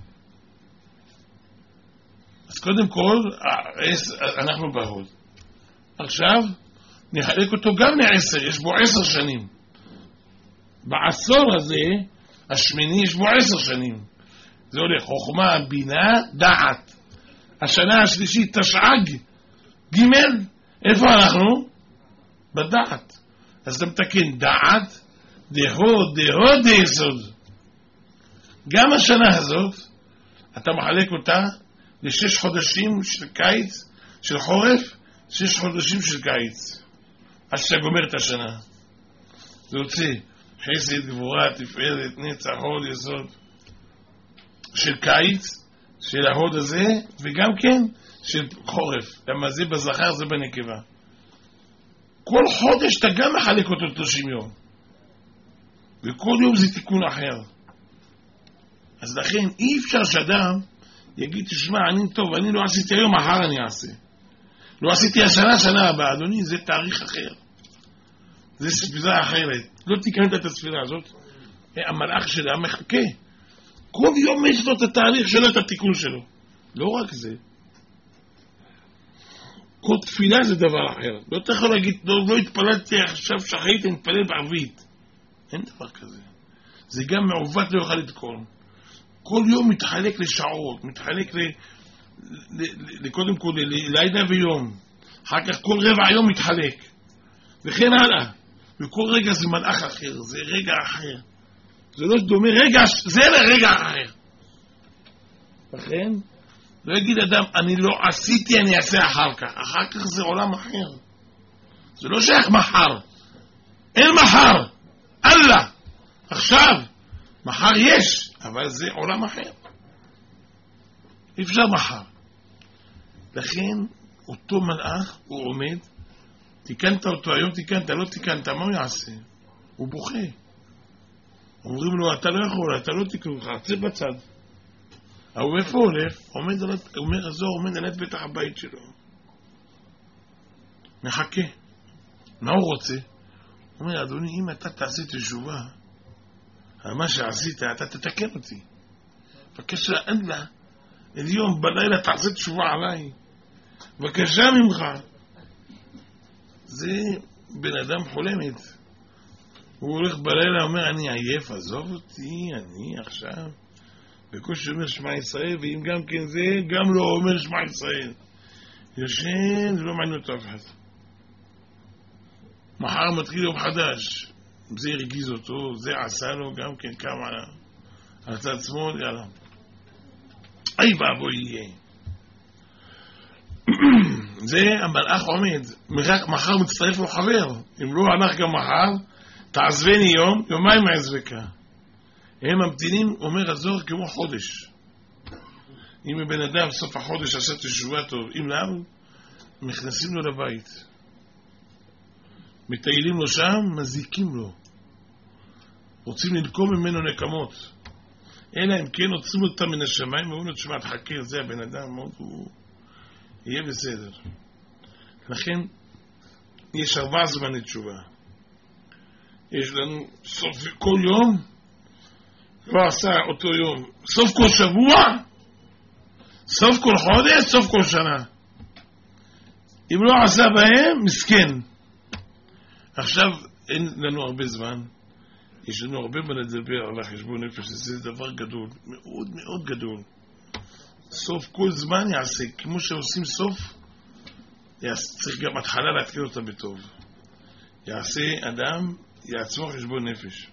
אז קודם כל אנחנו בהוד. עכשיו נחלק אותו גם לעשר. יש בו עשר שנים. בעשור הזה השמיני יש בו עשר שנים. זה הולך חוכמה, בינה, דעת. השנה השלישית תשעג ג' איפה אנחנו? בדעת. אז אתה מתקן דעת דהוד דהוד דהסוד. גם השנה הזאת אתה מחלק אותה לשש חודשים של קיץ, של חורף, שש חודשים של קיץ, עד שאתה גומר את השנה. זה יוצא חסד, גבורה, תפארת, נצח, הוד, יסוד של קיץ, של ההוד הזה, וגם כן של חורף. למה זה בזכר, זה בנקבה. כל חודש אתה גם מחלק אותו שלושים יום, וכל יום זה תיקון אחר. אז לכן אי אפשר שאדם יגיד, תשמע, אני טוב, אני לא עשיתי היום, מחר אני אעשה. לא עשיתי השנה, שנה הבאה. אדוני, זה תאריך אחר. זה ספירה אחרת. לא תיקנת את הספירה הזאת. המלאך שלה מחכה. כל יום יש לו את התהליך שלו, את התיקון שלו. לא רק זה. כל תפילה זה דבר אחר. לא אתה יכול להגיד, לא, לא התפללתי עכשיו שחרית, אני מתפלל בערבית. אין דבר כזה. זה גם מעוות לא יוכל לתקון. כל יום מתחלק לשעות, מתחלק ל... לקודם כל ללילה ויום. אחר כך כל רבע יום מתחלק. וכן הלאה. וכל רגע זה מלאך אחר, זה רגע אחר. זה לא דומה רגע, זה לרגע אחר. לכן, לא יגיד אדם, אני לא עשיתי, אני אעשה אחר כך. אחר כך זה עולם אחר. זה לא שייך מחר. אין מחר. אללה. עכשיו. מחר יש, אבל זה עולם אחר. אי אפשר מחר. לכן, אותו מלאך, הוא עומד, תיקנת אותו היום, תיקנת, לא תיקנת, מה הוא יעשה? הוא בוכה. אומרים לו, אתה לא יכול, אתה לא תיקנו לך, צא בצד. הוא איפה הולך? עומד על, אומר, הזוהר עומד על את בטח הבית שלו. מחכה. מה הוא רוצה? הוא אומר, אדוני, אם אתה תעשי תשובה, על מה שעשית, אתה תתקן אותי. בבקשה, אללה, היום בלילה תעשה תשובה עליי. בבקשה ממך. זה בן אדם חולמת. הוא הולך בלילה, אומר, אני עייף, עזוב אותי, אני עכשיו. בקושי אומר שמע ישראל, ואם גם כן זה, גם לא אומר שמע ישראל. יושן, זה לא מעניין אותו אף אחד. מחר מתחיל יום חדש. זה הרגיז אותו, זה עשה לו גם כן כמה על הצד שמאל, יאללה. אי ואבוי יהיה. זה המלאך עומד, מחר מצטרף לו חבר. אם לא הלך גם מחר, תעזבני יום, יומיים מעזבקה. הם ממתינים, אומר הזוהר, כמו חודש. אם הבן אדם סוף החודש עשה תשובה טוב, אם לא, מכנסים לו לבית. מטיילים לו שם, מזיקים לו. רוצים לנקום ממנו נקמות. אלא אם כן עוצרים אותם מן השמיים, ואומרים לו, תשמע, תחכה, זה הבן אדם, הוא יהיה בסדר. לכן, יש ארבעה זמני תשובה. יש לנו סוף כל יום, לא עשה אותו יום, סוף כל שבוע, סוף כל חודש, סוף כל שנה. אם לא עשה בהם, מסכן. עכשיו, אין לנו הרבה זמן. יש לנו הרבה מה לדבר על החשבון נפש, זה דבר גדול, מאוד מאוד גדול. סוף כל זמן יעשה, כמו שעושים סוף, צריך גם התחלה להתחיל אותה בטוב. יעשה אדם, יעצמו חשבון נפש.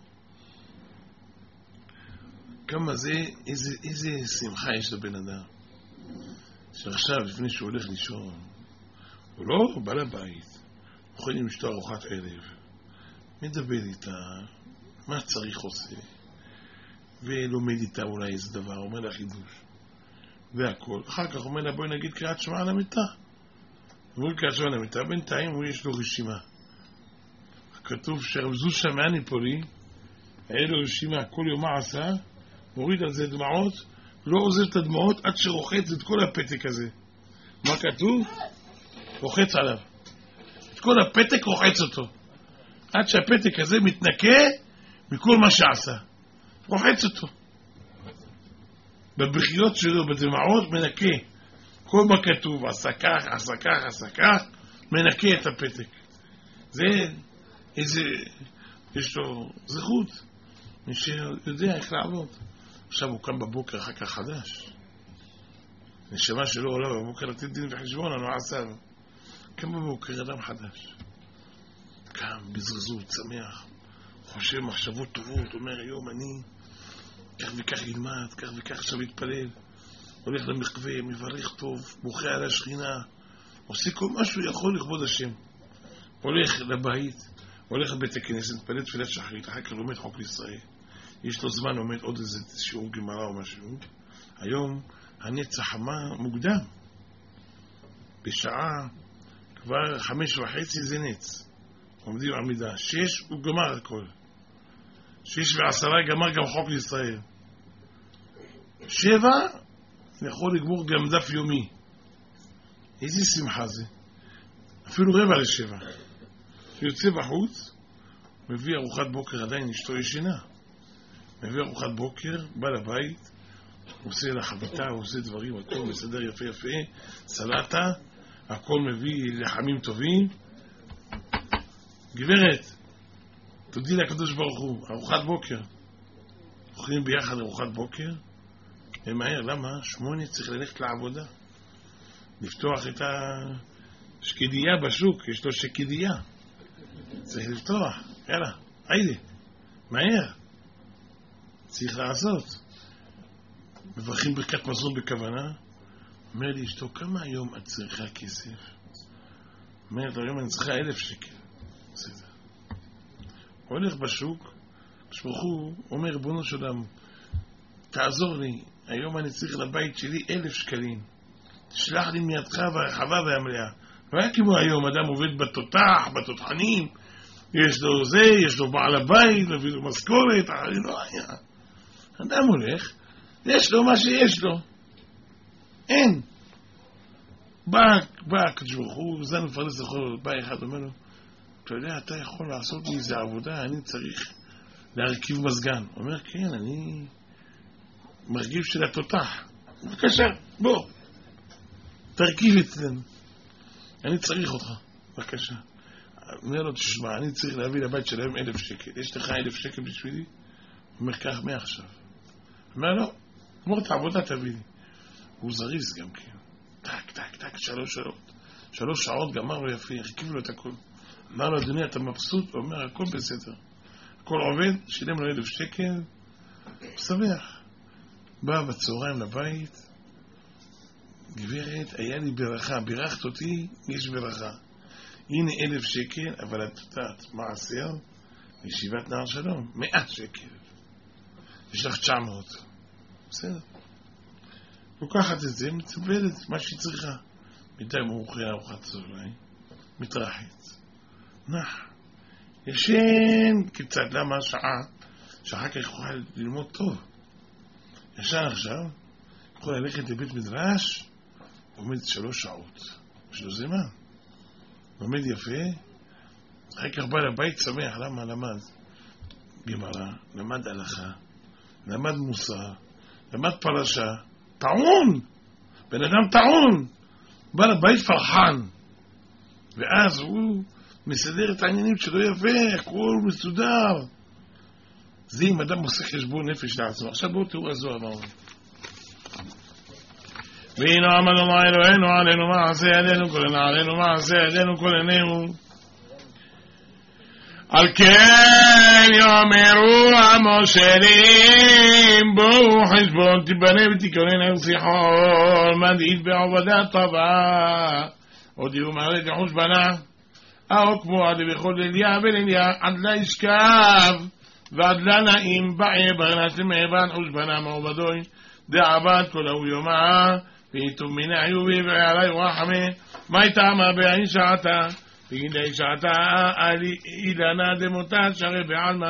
כמה זה, איזה, איזה שמחה יש לבן אדם. שעכשיו, לפני שהוא הולך לישון, הוא לא, הוא בא לבית, אוכל עם אשתו ארוחת ערב, מדבר איתה, מה צריך עושה, ולומד איתה אולי איזה דבר, אומר לה חידוש, והכל. אחר כך אומר לה, בואי נגיד קריאת שמע על המיטה. אומרים קריאת שמע על המיטה, בינתיים הוא יש לו רשימה. כתוב שרמזו שמעני פולי, היה לו רשימה, כל יום מה עשה, מוריד על זה דמעות, לא עוזר את הדמעות עד שרוחץ את כל הפתק הזה. מה כתוב? רוחץ עליו. את כל הפתק רוחץ אותו. עד שהפתק הזה מתנקה מכל מה שעשה. רוחץ אותו. בבחיות שלו, בדמעות, מנקה. כל מה כתוב, עשה כך, עשה כך, עשה כך, מנקה את הפתק. זה, איזה, יש לו זכות. מי שיודע איך לעבוד. עכשיו הוא קם בבוקר אחר כך חדש. נשמה שלו עולה בבוקר לתת דין וחשבון, אני לא עשה לו. קם בבוקר אדם חדש. קם בזרזות, שמח. חושב מחשבות טובות, אומר היום אני כך וכך ילמד, כך וכך עכשיו יתפלל. הולך למחווה, מברך טוב, בוכה על השכינה. עושה כל מה שהוא יכול לכבוד השם. הולך לבית, הולך לבית הכנסת, מתפלל תפילת שחרית, אחר כך לומד חוק לישראל. יש לו זמן, לומד עוד איזה שיעור גמרא או משהו. היום הנץ החמה מוקדם. בשעה כבר חמש וחצי זה נץ. עומדים עמידה. שש הוא גמר הכל. שש ועשרה גמר גם חוק לישראל. שבע יכול לגמור גם דף יומי. איזה שמחה זה. אפילו רבע לשבע. שיוצא בחוץ, מביא ארוחת בוקר, עדיין אשתו ישנה. מביא ארוחת בוקר, בא לבית, עושה לה חביתה, עושה דברים, הכל מסדר יפה יפה, סלטה, הכל מביא לחמים טובים. גברת, תודי לקדוש ברוך הוא, ארוחת בוקר. אוכלים ביחד ארוחת בוקר, ומהר, למה? שמונה צריך ללכת לעבודה. לפתוח את השקדייה בשוק, יש לו שקדייה. צריך לפתוח, יאללה, היידי, מהר. צריך לעשות. מברכים ברכת מזון בכוונה. אומר לי אשתו, כמה היום את צריכה כסף? אומרת, היום אני צריכה אלף שקל. בסדר. הולך בשוק, כשברוך אומר, ריבונו של עולם, תעזור לי, היום אני צריך לבית שלי אלף שקלים. תשלח לי מידך והרחבה והמלאה. לא היה כמו היום, אדם עובד בתותח, בתותחנים, יש לו זה, יש לו בעל הבית, מביא לו משכורת, לא היה. אדם הולך, יש לו מה שיש לו. אין. בא, בא הקדוש ברוך הוא, זן מפרנס לכל, בא אחד, אומר לו, אתה יודע, אתה יכול לעשות לי איזה עבודה, אני צריך להרכיב מזגן. הוא אומר, כן, אני מרכיב של התותח. בבקשה, בוא. תרכיב אצלנו. אני צריך אותך. בבקשה. אומר לו, תשמע, אני צריך להביא לבית שלהם אלף שקל. יש לך אלף שקל בשבילי? הוא אומר, כך מעכשיו. אומר לו, אמור את העבודה תביא לי. הוא זריז גם כן. טק, טק, טק, שלוש שעות. שלוש שעות גמר לו יפה, הרכיב לו את הכל. אמר לו, אדוני, אתה מבסוט? הוא אומר, הכל בסדר. הכל עובד, שילם לו אלף שקל, הוא שמח. בא בצהריים לבית, גברת, היה לי ברכה, בירכת אותי, יש ברכה. הנה אלף שקל, אבל את יודעת, מעשר, ישיבת נער שלום, מעט שקל. יש לך תשע מאות. בסדר. לוקחת את זה, מצבלת מה שהיא צריכה. מדי מאוחר ארוחת צהריים, מתרחץ. נח. ישן קצת, למה שעה? שאחר כך יוכל ללמוד טוב. ישן עכשיו, יכול ללכת לבית מדרש, עומד שלוש שעות. יש לו זמן. עומד יפה, אחר כך בא לבית שמח. למה? למד גמרא, למד הלכה, למד מוסר, למד פרשה. טעון! בן אדם טעון! בא לבית פרחן. ואז הוא מסדר את העניינים שלו יפה, הכל מסודר. זה אם אדם עושה חשבון נפש לעצמו. עכשיו בואו תראו הזוהר מה אומר. והנה עמד Allah אלוהינו עלינו מעשה ידינו כולנו עלינו מעשה ידינו כולנו. על כן יאמרו המושלים בואו חשבון תיבנה ותיכונן שיחון מדעית בעבודה טובה הודיעו מערכת חושבנה או כמו עד בכל ליליה וליליה עד לה ישכב ועד לה נעים באי ברנס למעבן חושבנה מעובדוי דעבד כולו יומה ויתוב מן עיובי ועלי ורחמי מה יטעמה בעין שעתה בגין שעתה אילנה דמותה שרי בעלמה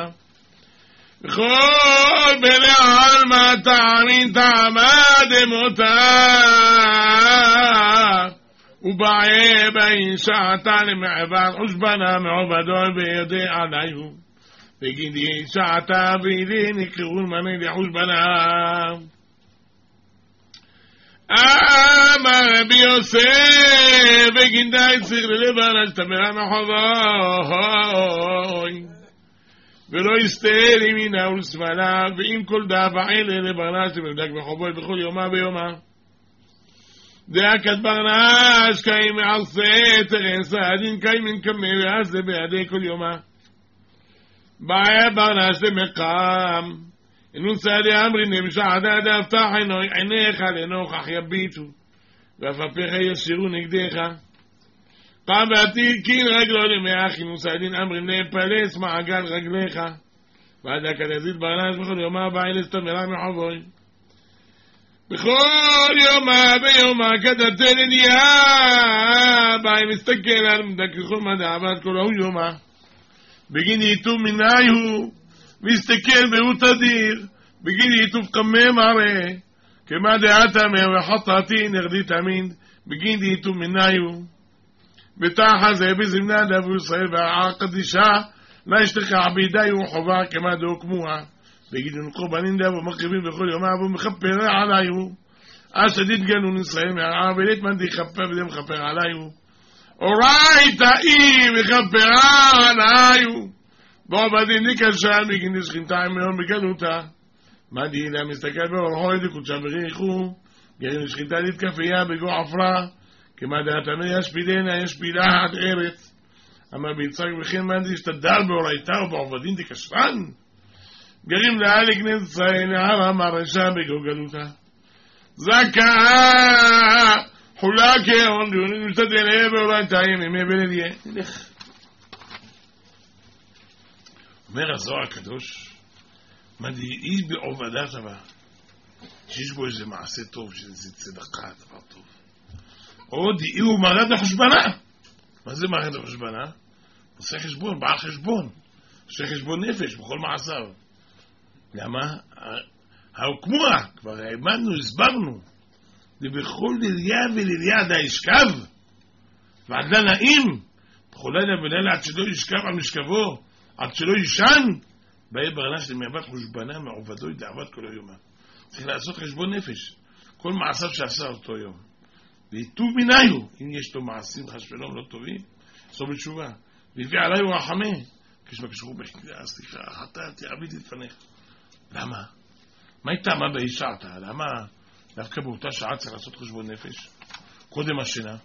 וכל בני העלמה טעמין טעמה דמותה ובעי בעין שעתה למעבן חושבנה מעובדוי בידי עליו בגין שעתה ואילי נקראו למני לחושבנה אמר רבי יוסף בגין די צריך ללבן שתמרה מחובוי ולא יסתר ימינה ולשמאלה ואם כל דאבה אלה לבנה שמבדק מחובוי בכל יומה ביומה דאקת ברנש קיים מעשה תרס הדין קיים מנקמה ואז זה בידי כל יומה בעיה ברנש למקם אינון סעדי אמרי נמשע דאדה הבטח עיניך לנוכח יביטו ואף אפיך ישירו נגדיך פעם ועתיד כין רגלו למאח אינון סעדין אמרי נפלס מעגל רגליך ועדה כדזית ברנש בכל יומה הבאה לסתמרה מחובוי בכל יומה ביומה כדתן אליה באי מסתכל על מדככו מדעבד כולו יומה בגין ייתוב מנהיו מסתכל והוא תדיר בגין ייתוב קמם הרי כמה דעתה וחטאתי נרדית אמין בגין ייתוב מנהיו בתחה זה בזמנה דבו ישראל והקדישה לא ישתכח בידי וחובה כמה דו כמוה בגין קורבנים דבו מרכבים בכל יומה והוא מכפר עליו אשדית גנון ישראל מהעם ולתמן די חפר ודם מכפר עליו אורייתא אי מכפר עליו ועובדים נקשר בגין שכינתה מאוד בגלותה מה דינה מסתכל באורחוי דקודשה בריחו גרין שכינתה להתקפייה בגו עפרה כמה דעת אמר ישפידנה ישפידה עד ארץ אמר ביצחק וכן מנדי השתדל באורייתה ובעובדים דקשרן גרים לעלי כנסת ישראל נהר המרשה בגו גלותה זכה חולה כהון דיונים משתדל באורייתה ימי בלדיה נלך אומר הזוהר הקדוש, מדעי בעובדה טובה, שיש בו איזה מעשה טוב, שזה צדקה, דבר טוב. או דעי הוא מערכת החשבנה. מה זה מערכת החשבנה? עושה חשבון, בעל חשבון. עושה חשבון נפש בכל מעשיו. למה? ההוקמוה, כבר העמדנו, הסברנו. ובכל ליליה וליליה דה ישכב, ועד לה נעים, בכל לילה ולילה עד שלא ישכב על משכבו, עד שלא ישן, באי ברנש למעבד חושבנה מעובדוי דעבד כל היום. צריך לעשות חשבון נפש. כל מעשיו שעשה אותו יום. ויתוב מנהיו, אם יש לו מעשים חשבונם לא טובים, עשו בתשובה. והביא עליי ורחמה. כשבקשרו בחקירה, סליחה, חטאתי, עביתי לפניך. למה? מה הייתה מה בהישעתה? למה דווקא באותה שעה צריך לעשות חשבון נפש? קודם השינה.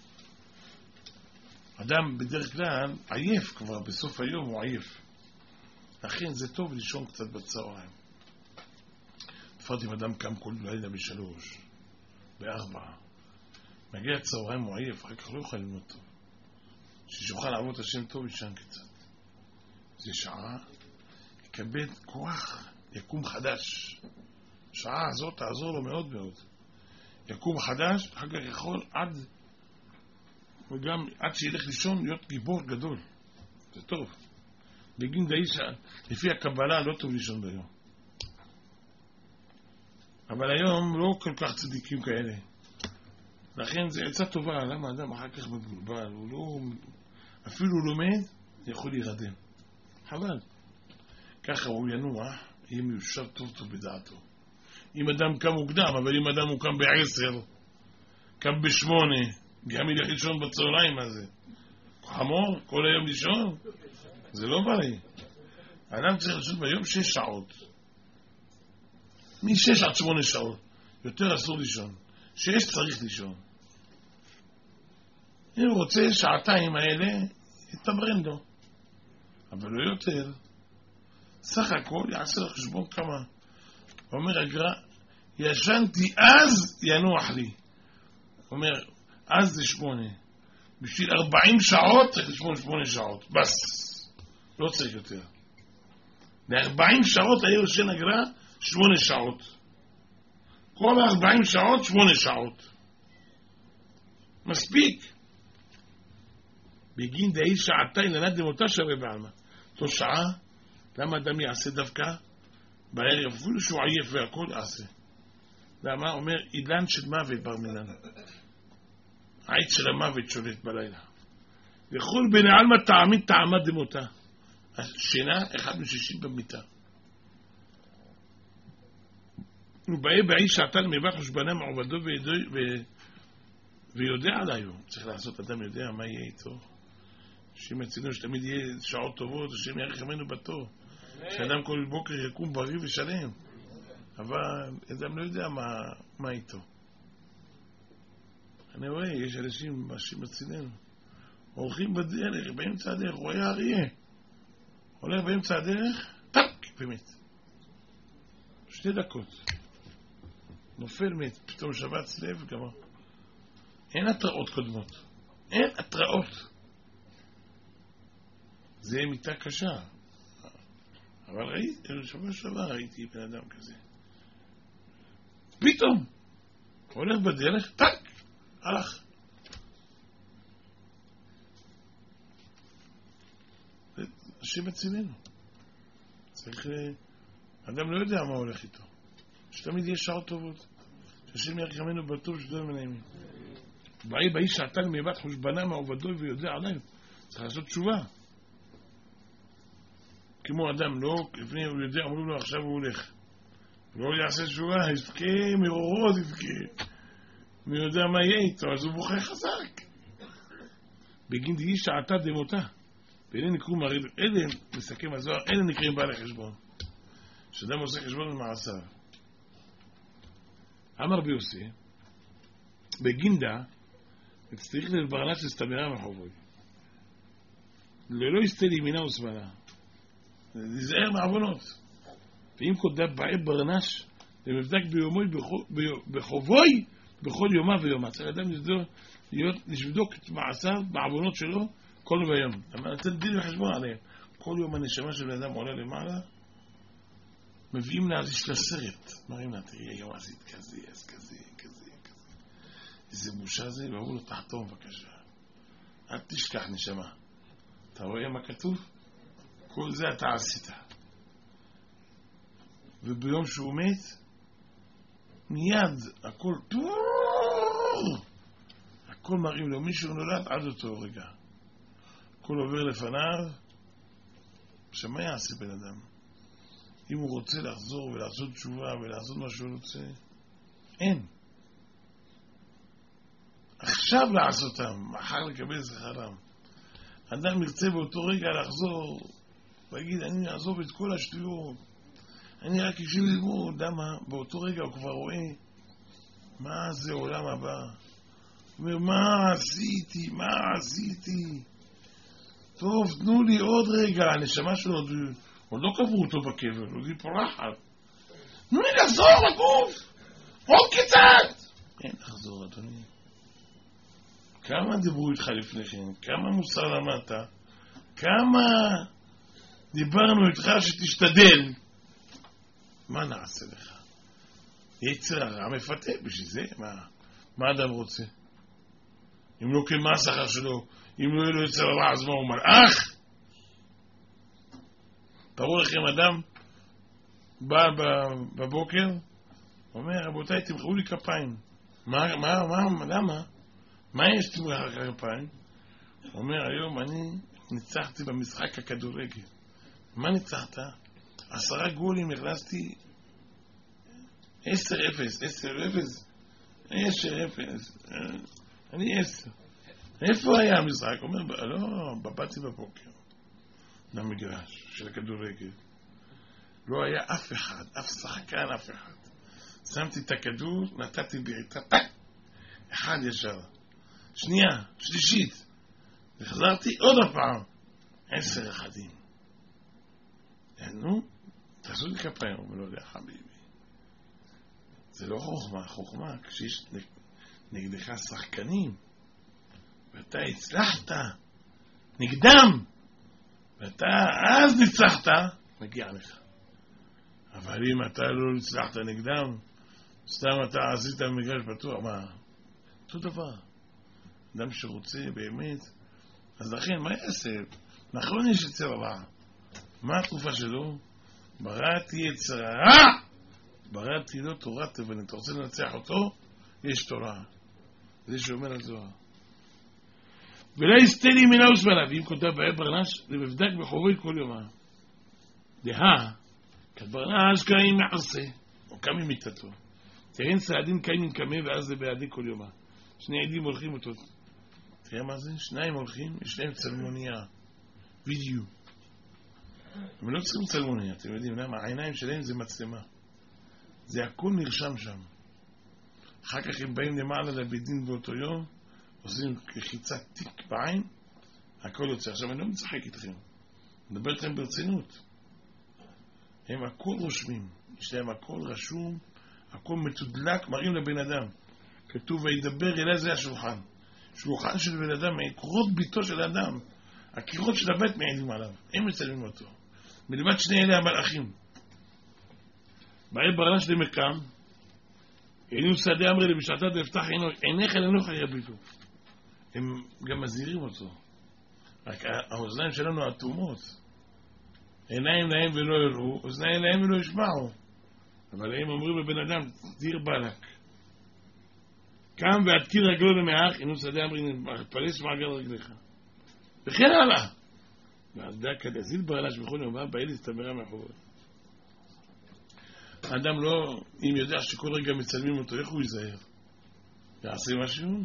אדם בדרך כלל עייף כבר, בסוף היום הוא עייף. לכן זה טוב לישון קצת בצהריים. בפרט אם אדם קם כל לילה בשלוש, בארבע. מגיע הצהריים הוא עייף, אחר כך לא יוכל ללמוד טוב. שיוכל לעבוד השם טוב, ישן קצת. זה שעה, יקבל כוח, יקום חדש. שעה הזאת תעזור לו מאוד מאוד. יקום חדש, אחר כך יכול עד... וגם עד שילך לישון להיות גיבור גדול. זה טוב. בגין דאישה, לפי הקבלה לא טוב לישון ביום. אבל היום לא כל כך צדיקים כאלה. לכן זה עצה טובה, למה אדם אחר כך מבולבל, הוא לא, אפילו לומד, יכול להירדם. חבל. ככה הוא ינוח, יהיה מיושב טוב טוב בדעתו. אם אדם קם מוקדם, אבל אם אדם הוא קם בעשר, קם בשמונה, גם ילך לישון בצהריים הזה. חמור, כל היום לישון, זה לא בריא. האדם צריך לישון ביום שש שעות. משש עד שמונה שעות. יותר אסור לישון. שש צריך לישון. אם הוא רוצה שעתיים האלה, יתמרן לו. אבל לא יותר. סך הכל יעשה לחשבון כמה. הוא אומר הגר"א, ישנתי אז ינוח לי. הוא אומר, אז זה שמונה. בשביל ארבעים שעות צריך לשמון שמונה שעות. בס. לא צריך יותר. ל-ארבעים שעות היה יושן הגר"א שמונה שעות. כל ארבעים שעות שמונה שעות. מספיק. בגין דהי שעתיים לנד למותה שווה בעלמא. זו שעה, למה אדם יעשה דווקא? בערב, אפילו שהוא עייף והכל יעשה. למה? אומר, עידן של מוות בר מינן. העץ של המוות שולט בלילה. לכל בני עלמא טעמית טעמה דמותה. השינה אחד משישים במיטה. ובאה באי שעתן מבט חושבנה מעובדו ויודע עליו. צריך לעשות, אדם יודע מה יהיה איתו. השם יצילנו שתמיד יהיה שעות טובות, השם יאריך ימינו בטוב. שאדם כל בוקר יקום בריא ושלם. אבל אדם לא יודע מה, מה איתו. אני רואה, יש אנשים, השם יצילנו, הולכים בדרך, באמצע הדרך, הוא היה אריה. הולך באמצע הדרך, טק, ומת. שתי דקות. נופל מת, פתאום שבץ לב, גמר. אין התראות קודמות. אין התראות. זה מיטה קשה. אבל ראיתי, שבוע שעבר ראיתי בן אדם כזה. פתאום, הולך בדרך, טק, הלך. השם יצילנו. צריך... אדם לא יודע מה הולך איתו. שתמיד יש שעות טובות. שהשם יאריך ימינו בטוב שדומים ונעימים. באי באי שעתן מבט חושבנה מעובדו ויודע עליו. צריך לעשות תשובה. כמו אדם, לא, לפני הוא יודע, אמרו לו עכשיו הוא הולך. לא יעשה תשובה, יבכה, מרורות יבכה. מי יודע מה יהיה איתו, אז הוא בוכה חזק. בגין דהי שעתה דמותה. ואלה נקראו מראים, אלה, מסכם הזוהר, אלה נקראים בעלי חשבון. שאדם עושה חשבון במעשיו. אמר ביוסי, בגינדה, צריך לברנש להסתברה מחובוי. ללא יסתה לימינה ושמאלה. להיזהר מעוונות. ואם קודה באי ברנש, למבדק ביומוי בחובוי, בכל יומה ויומה. צריך אדם לבדוק את מעשיו, בעוונות שלו, כל ויום. אבל נתן דין וחשבון עליהם. כל יום הנשמה של אדם עולה למעלה, מביאים לה, אז יש לה סרט. מראים לה, תראי, היום עשית כזה, אז כזה, כזה, כזה. איזה בושה זה, ואומרו לו, תחתום בבקשה. אל תשכח נשמה. אתה רואה מה כתוב? כל זה אתה עשית. וביום שהוא מת, מיד הכל טוב. הכל מראים לו, מישהו נולד עד אותו רגע. הכל עובר לפניו. שמה יעשה בן אדם? אם הוא רוצה לחזור ולעשות תשובה ולעשות מה שהוא רוצה, אין. עכשיו לעשותם, מחר לקבל זכרם. אדם ירצה באותו רגע לחזור ויגיד, אני אעזוב את כל השטויות, אני רק אקשיב ללמוד. למה? באותו רגע הוא כבר רואה מה זה עולם הבא. הוא אומר, מה עשיתי? מה עשיתי? טוב, תנו לי עוד רגע. הנשמה שלו עוד, עוד לא קברו אותו בקבר, עוד היא פורחת. תנו לי לחזור לגוף, עוד קצת. אין לחזור, אדוני. כמה דיברו איתך לפני כן? כמה מוסר למדת? כמה דיברנו איתך שתשתדל? מה נעשה לך? יצר הרע מפתה בשביל זה? מה, מה אדם רוצה? אם לא כן, מה השכר שלו? אם לא יהיה לו יצר הרע, אז מה הוא מלאך? תראו לכם, אדם בא בבוקר, הוא אומר, רבותיי, תמחאו לי כפיים. מה, מה, מה, למה? מה יש תמחא כפיים? הוא אומר, היום אני ניצחתי במשחק הכדורגל. מה ניצחת? עשרה גולים, הכנסתי עשר אפס, עשר אפס, עשר אפס, אני עשר. איפה היה המשחק? הוא אומר, לא, בבאתי בבוקר, למגרש של הכדורגל. לא היה אף אחד, אף שחקן, אף אחד. שמתי את הכדור, נתתי בעיטה, טק, אחד ישר. שנייה, שלישית. החזרתי עוד הפעם, עשר אחדים. נו, תעשו לי כפיים, הוא אומר, לא יודע, חביבי. זה לא חוכמה, חוכמה, כשיש נגדך שחקנים, ואתה הצלחת, נגדם, ואתה אז ניצחת, מגיע לך. אבל אם אתה לא הצלחת נגדם, סתם אתה עשית מגרש פתוח, מה? אותו דבר. אדם שרוצה באמת, אז לכן, מה יעשה? נכון יש יצר רע. מה התקופה שלו? בראתי יצר רע! בראתי לו תורת תבנית. אתה רוצה לנצח אותו? יש תורה. זה שאומר הזוהר. ולא יסתה לי מנהוס בלב. אם כותב בעיה ברנש, למבדק בחורי כל יומה. דהה, כברנש קיים מעשה, או קם ממיתתו. תראין סעדין קיים מקמה, ואז זה בעדי כל יומה. שני עדים הולכים אותו. תראה מה זה? שניים הולכים, יש להם צלמוניה. וידאו. הם לא צריכים צלמוניה, אתם יודעים למה? העיניים שלהם זה מצלמה. זה הכל נרשם שם. אחר כך הם באים למעלה לבית דין באותו יום, עושים כחיצת תיק בעין, הכל יוצא. עכשיו אני לא מצחק איתכם, אני מדבר איתכם ברצינות. הם הכל רושמים, יש להם הכל רשום, הכל מתודלק, מראים לבן אדם. כתוב וידבר אליי, זה השולחן. שולחן של בן אדם, עקרות ביתו של אדם. הקירות של הבית מעידים עליו, הם מצלמים אותו. מלבד שני אלה המלאכים. באי ברנש למקם, עיניו שדה אמרי לבשעתה דפתח עיניך לנוח יביטו. הם גם מזהירים אותו. רק האוזניים שלנו אטומות. עיניים להם ולא יראו, אוזניים להם ולא ישמעו. אבל הם אומרים לבן אדם, דיר בלק. קם ועדקיר רגלו למאח, עיניו שדה אמרי פלס מעגל רגליך. וכן הלאה. ואז דע כדזיל ברנש בכל יום הבא, באי להסתברה מאחורי. האדם לא, אם יודע שכל רגע מצלמים אותו, איך הוא ייזהר? יעשה משהו?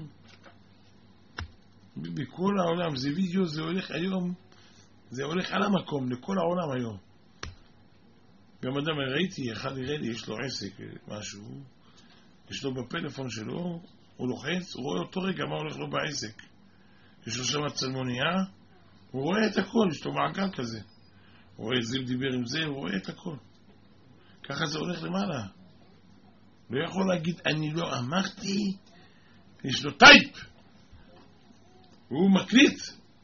בכל העולם, זה וידאו, זה הולך היום, זה הולך על המקום, לכל העולם היום. גם אדם, ראיתי, אחד יראה לי, יש לו עסק, משהו, יש לו בפלאפון שלו, הוא לוחץ, הוא רואה אותו רגע מה הולך לו בעסק. יש לו שם צלמוניה, הוא רואה את הכל, יש לו מעגל כזה. הוא רואה את זה, דיבר עם זה, הוא רואה את הכל. ככה זה הולך למעלה. לא יכול להגיד, אני לא אמרתי, יש לו טייפ. והוא מקליט.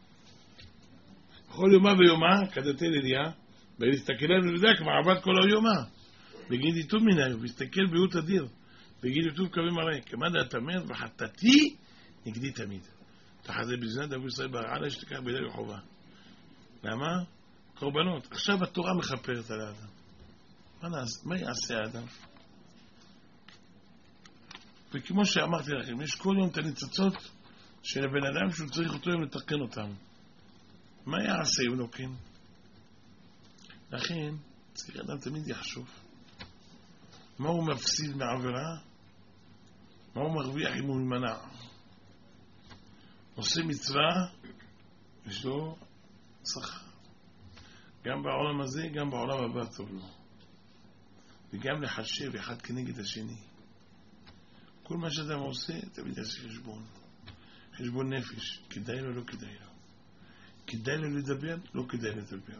בכל יומה ויומה, כדתה לליה, ולהסתכל עליו ולדע, כבר עבד כל היומה. בגיד איתוב מנהל, והסתכל ביות אדיר. בגיד איתוב קווה מראה, כמה דעת אמר, וחטאתי נגדי תמיד. תחזה בזנת אבו ישראל ברעלה, שתקח בידי חובה. למה? קורבנות. עכשיו התורה מחפרת על האדם. מה, מה יעשה האדם? וכמו שאמרתי לכם, יש כל יום את הניצוצות של הבן אדם שהוא צריך אותו יום לתקן אותם. מה יעשה אם לא כן? לכן צריך אדם תמיד יחשוב מה הוא מפסיד מעבירה, מה הוא מרוויח אם הוא יימנע. עושה מצווה, יש לו שכר. גם בעולם הזה, גם בעולם הבא טוב לו. וגם לחשב אחד כנגד השני. כל מה שאדם עושה, תמיד יעשה חשבון. חשבון נפש. כדאי לו, לא כדאי לו. כדאי לו לדבר, לא כדאי לדבר.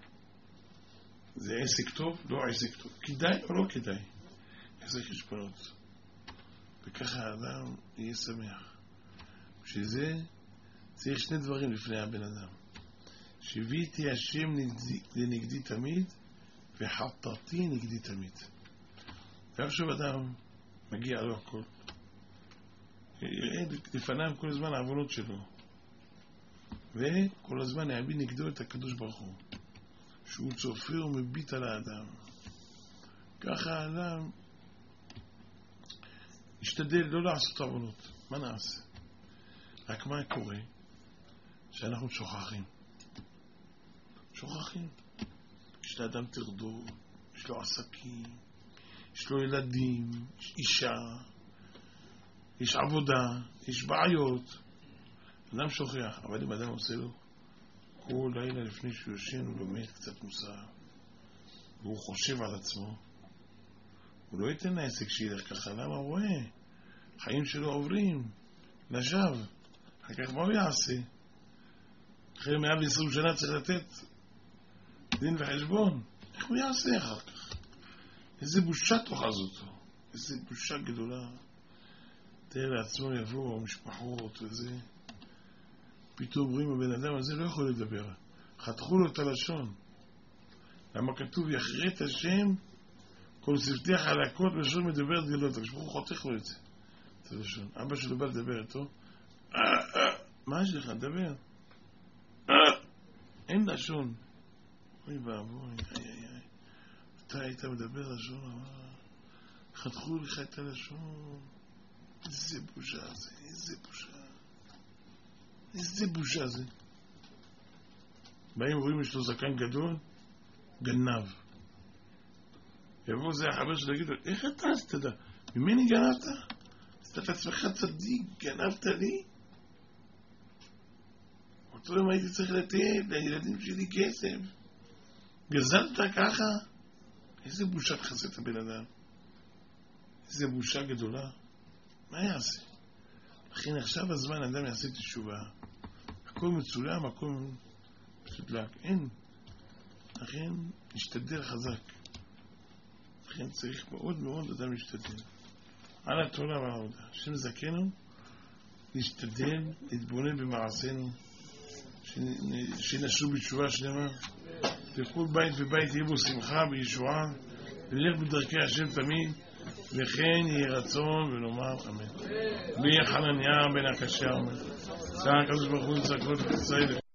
זה עסק טוב, לא עסק טוב. כדאי או לא כדאי. יעשה חשבונות. וככה האדם יהיה שמח. שזה צריך שני דברים לפני הבן אדם. שביתי השם לנגדי תמיד, וחטאתי נגדי תמיד. גם שוב אדם מגיע לו הכל. יראה לפניו כל הזמן העוונות שלו. וכל הזמן יעביד נגדו את הקדוש ברוך הוא. שהוא צופה ומביט על האדם. ככה האדם נשתדל לא לעשות עוונות. מה נעשה? רק מה קורה? שאנחנו שוכחים. שוכחים. יש לאדם תרדו, יש לו עסקים, יש לו ילדים, יש אישה, יש עבודה, יש בעיות. אדם שוכח, אבל אם אדם עושה לו כל לילה לפני שהוא יושן הוא לומד קצת מוסר והוא חושב על עצמו, הוא לא ייתן לעסק שילך ככה. למה? הוא רואה חיים שלו עוברים לשווא. אחר כך מה הוא יעשה? אחרי מאה ועשרים שנה צריך לתת דין וחשבון. איך הוא יעשה אחר כך? איזה בושה תאחז אותו, איזה בושה גדולה. תראה לעצמו יבוא משפחות וזה, פתאום רואים הבן אדם הזה לא יכול לדבר, חתכו לו את הלשון. למה כתוב יחרט השם כל שפתי חלקות לשון מדברת גדולות. כשברוך הוא חותך לו את זה, את הלשון. אבא שלו בא לדבר איתו, מה יש לך? דבר. אין לשון. אוי ואבוי, איי איי איי, אתה היית מדבר לשון, חתכו לך את הלשון. איזה בושה זה, איזה בושה, איזה בושה זה. באים רואים יש לו זקן גדול, גנב. יבוא זה החבר שלו, יגיד לו, איך אתה עשת? ממני גנבת? עשת עצמך צדיק, גנבת לי? אותו יום הייתי צריך לתת לילדים שלי כסף, גזלת ככה? איזה בושה תחסת הבן אדם, איזה בושה גדולה. מה יעשה? לכן עכשיו הזמן אדם יעשה תשובה, הכל מצולם, הכל מסודלק, אין. לכן נשתדל חזק, לכן צריך מאוד מאוד אדם להשתדל על התורה ועל העבודה. השם זכנו להשתדל, להתבונן במעשינו, שנשוב בתשובה שלמה, בכל בית ובית יהיה בו שמחה וישועה, ונלך בדרכי השם תמיד, וכן יהיה רצון ונאמר אמן. בי חנניה בן הקשה אומר, צעק הקדוש ברוך הוא צעקות ישראל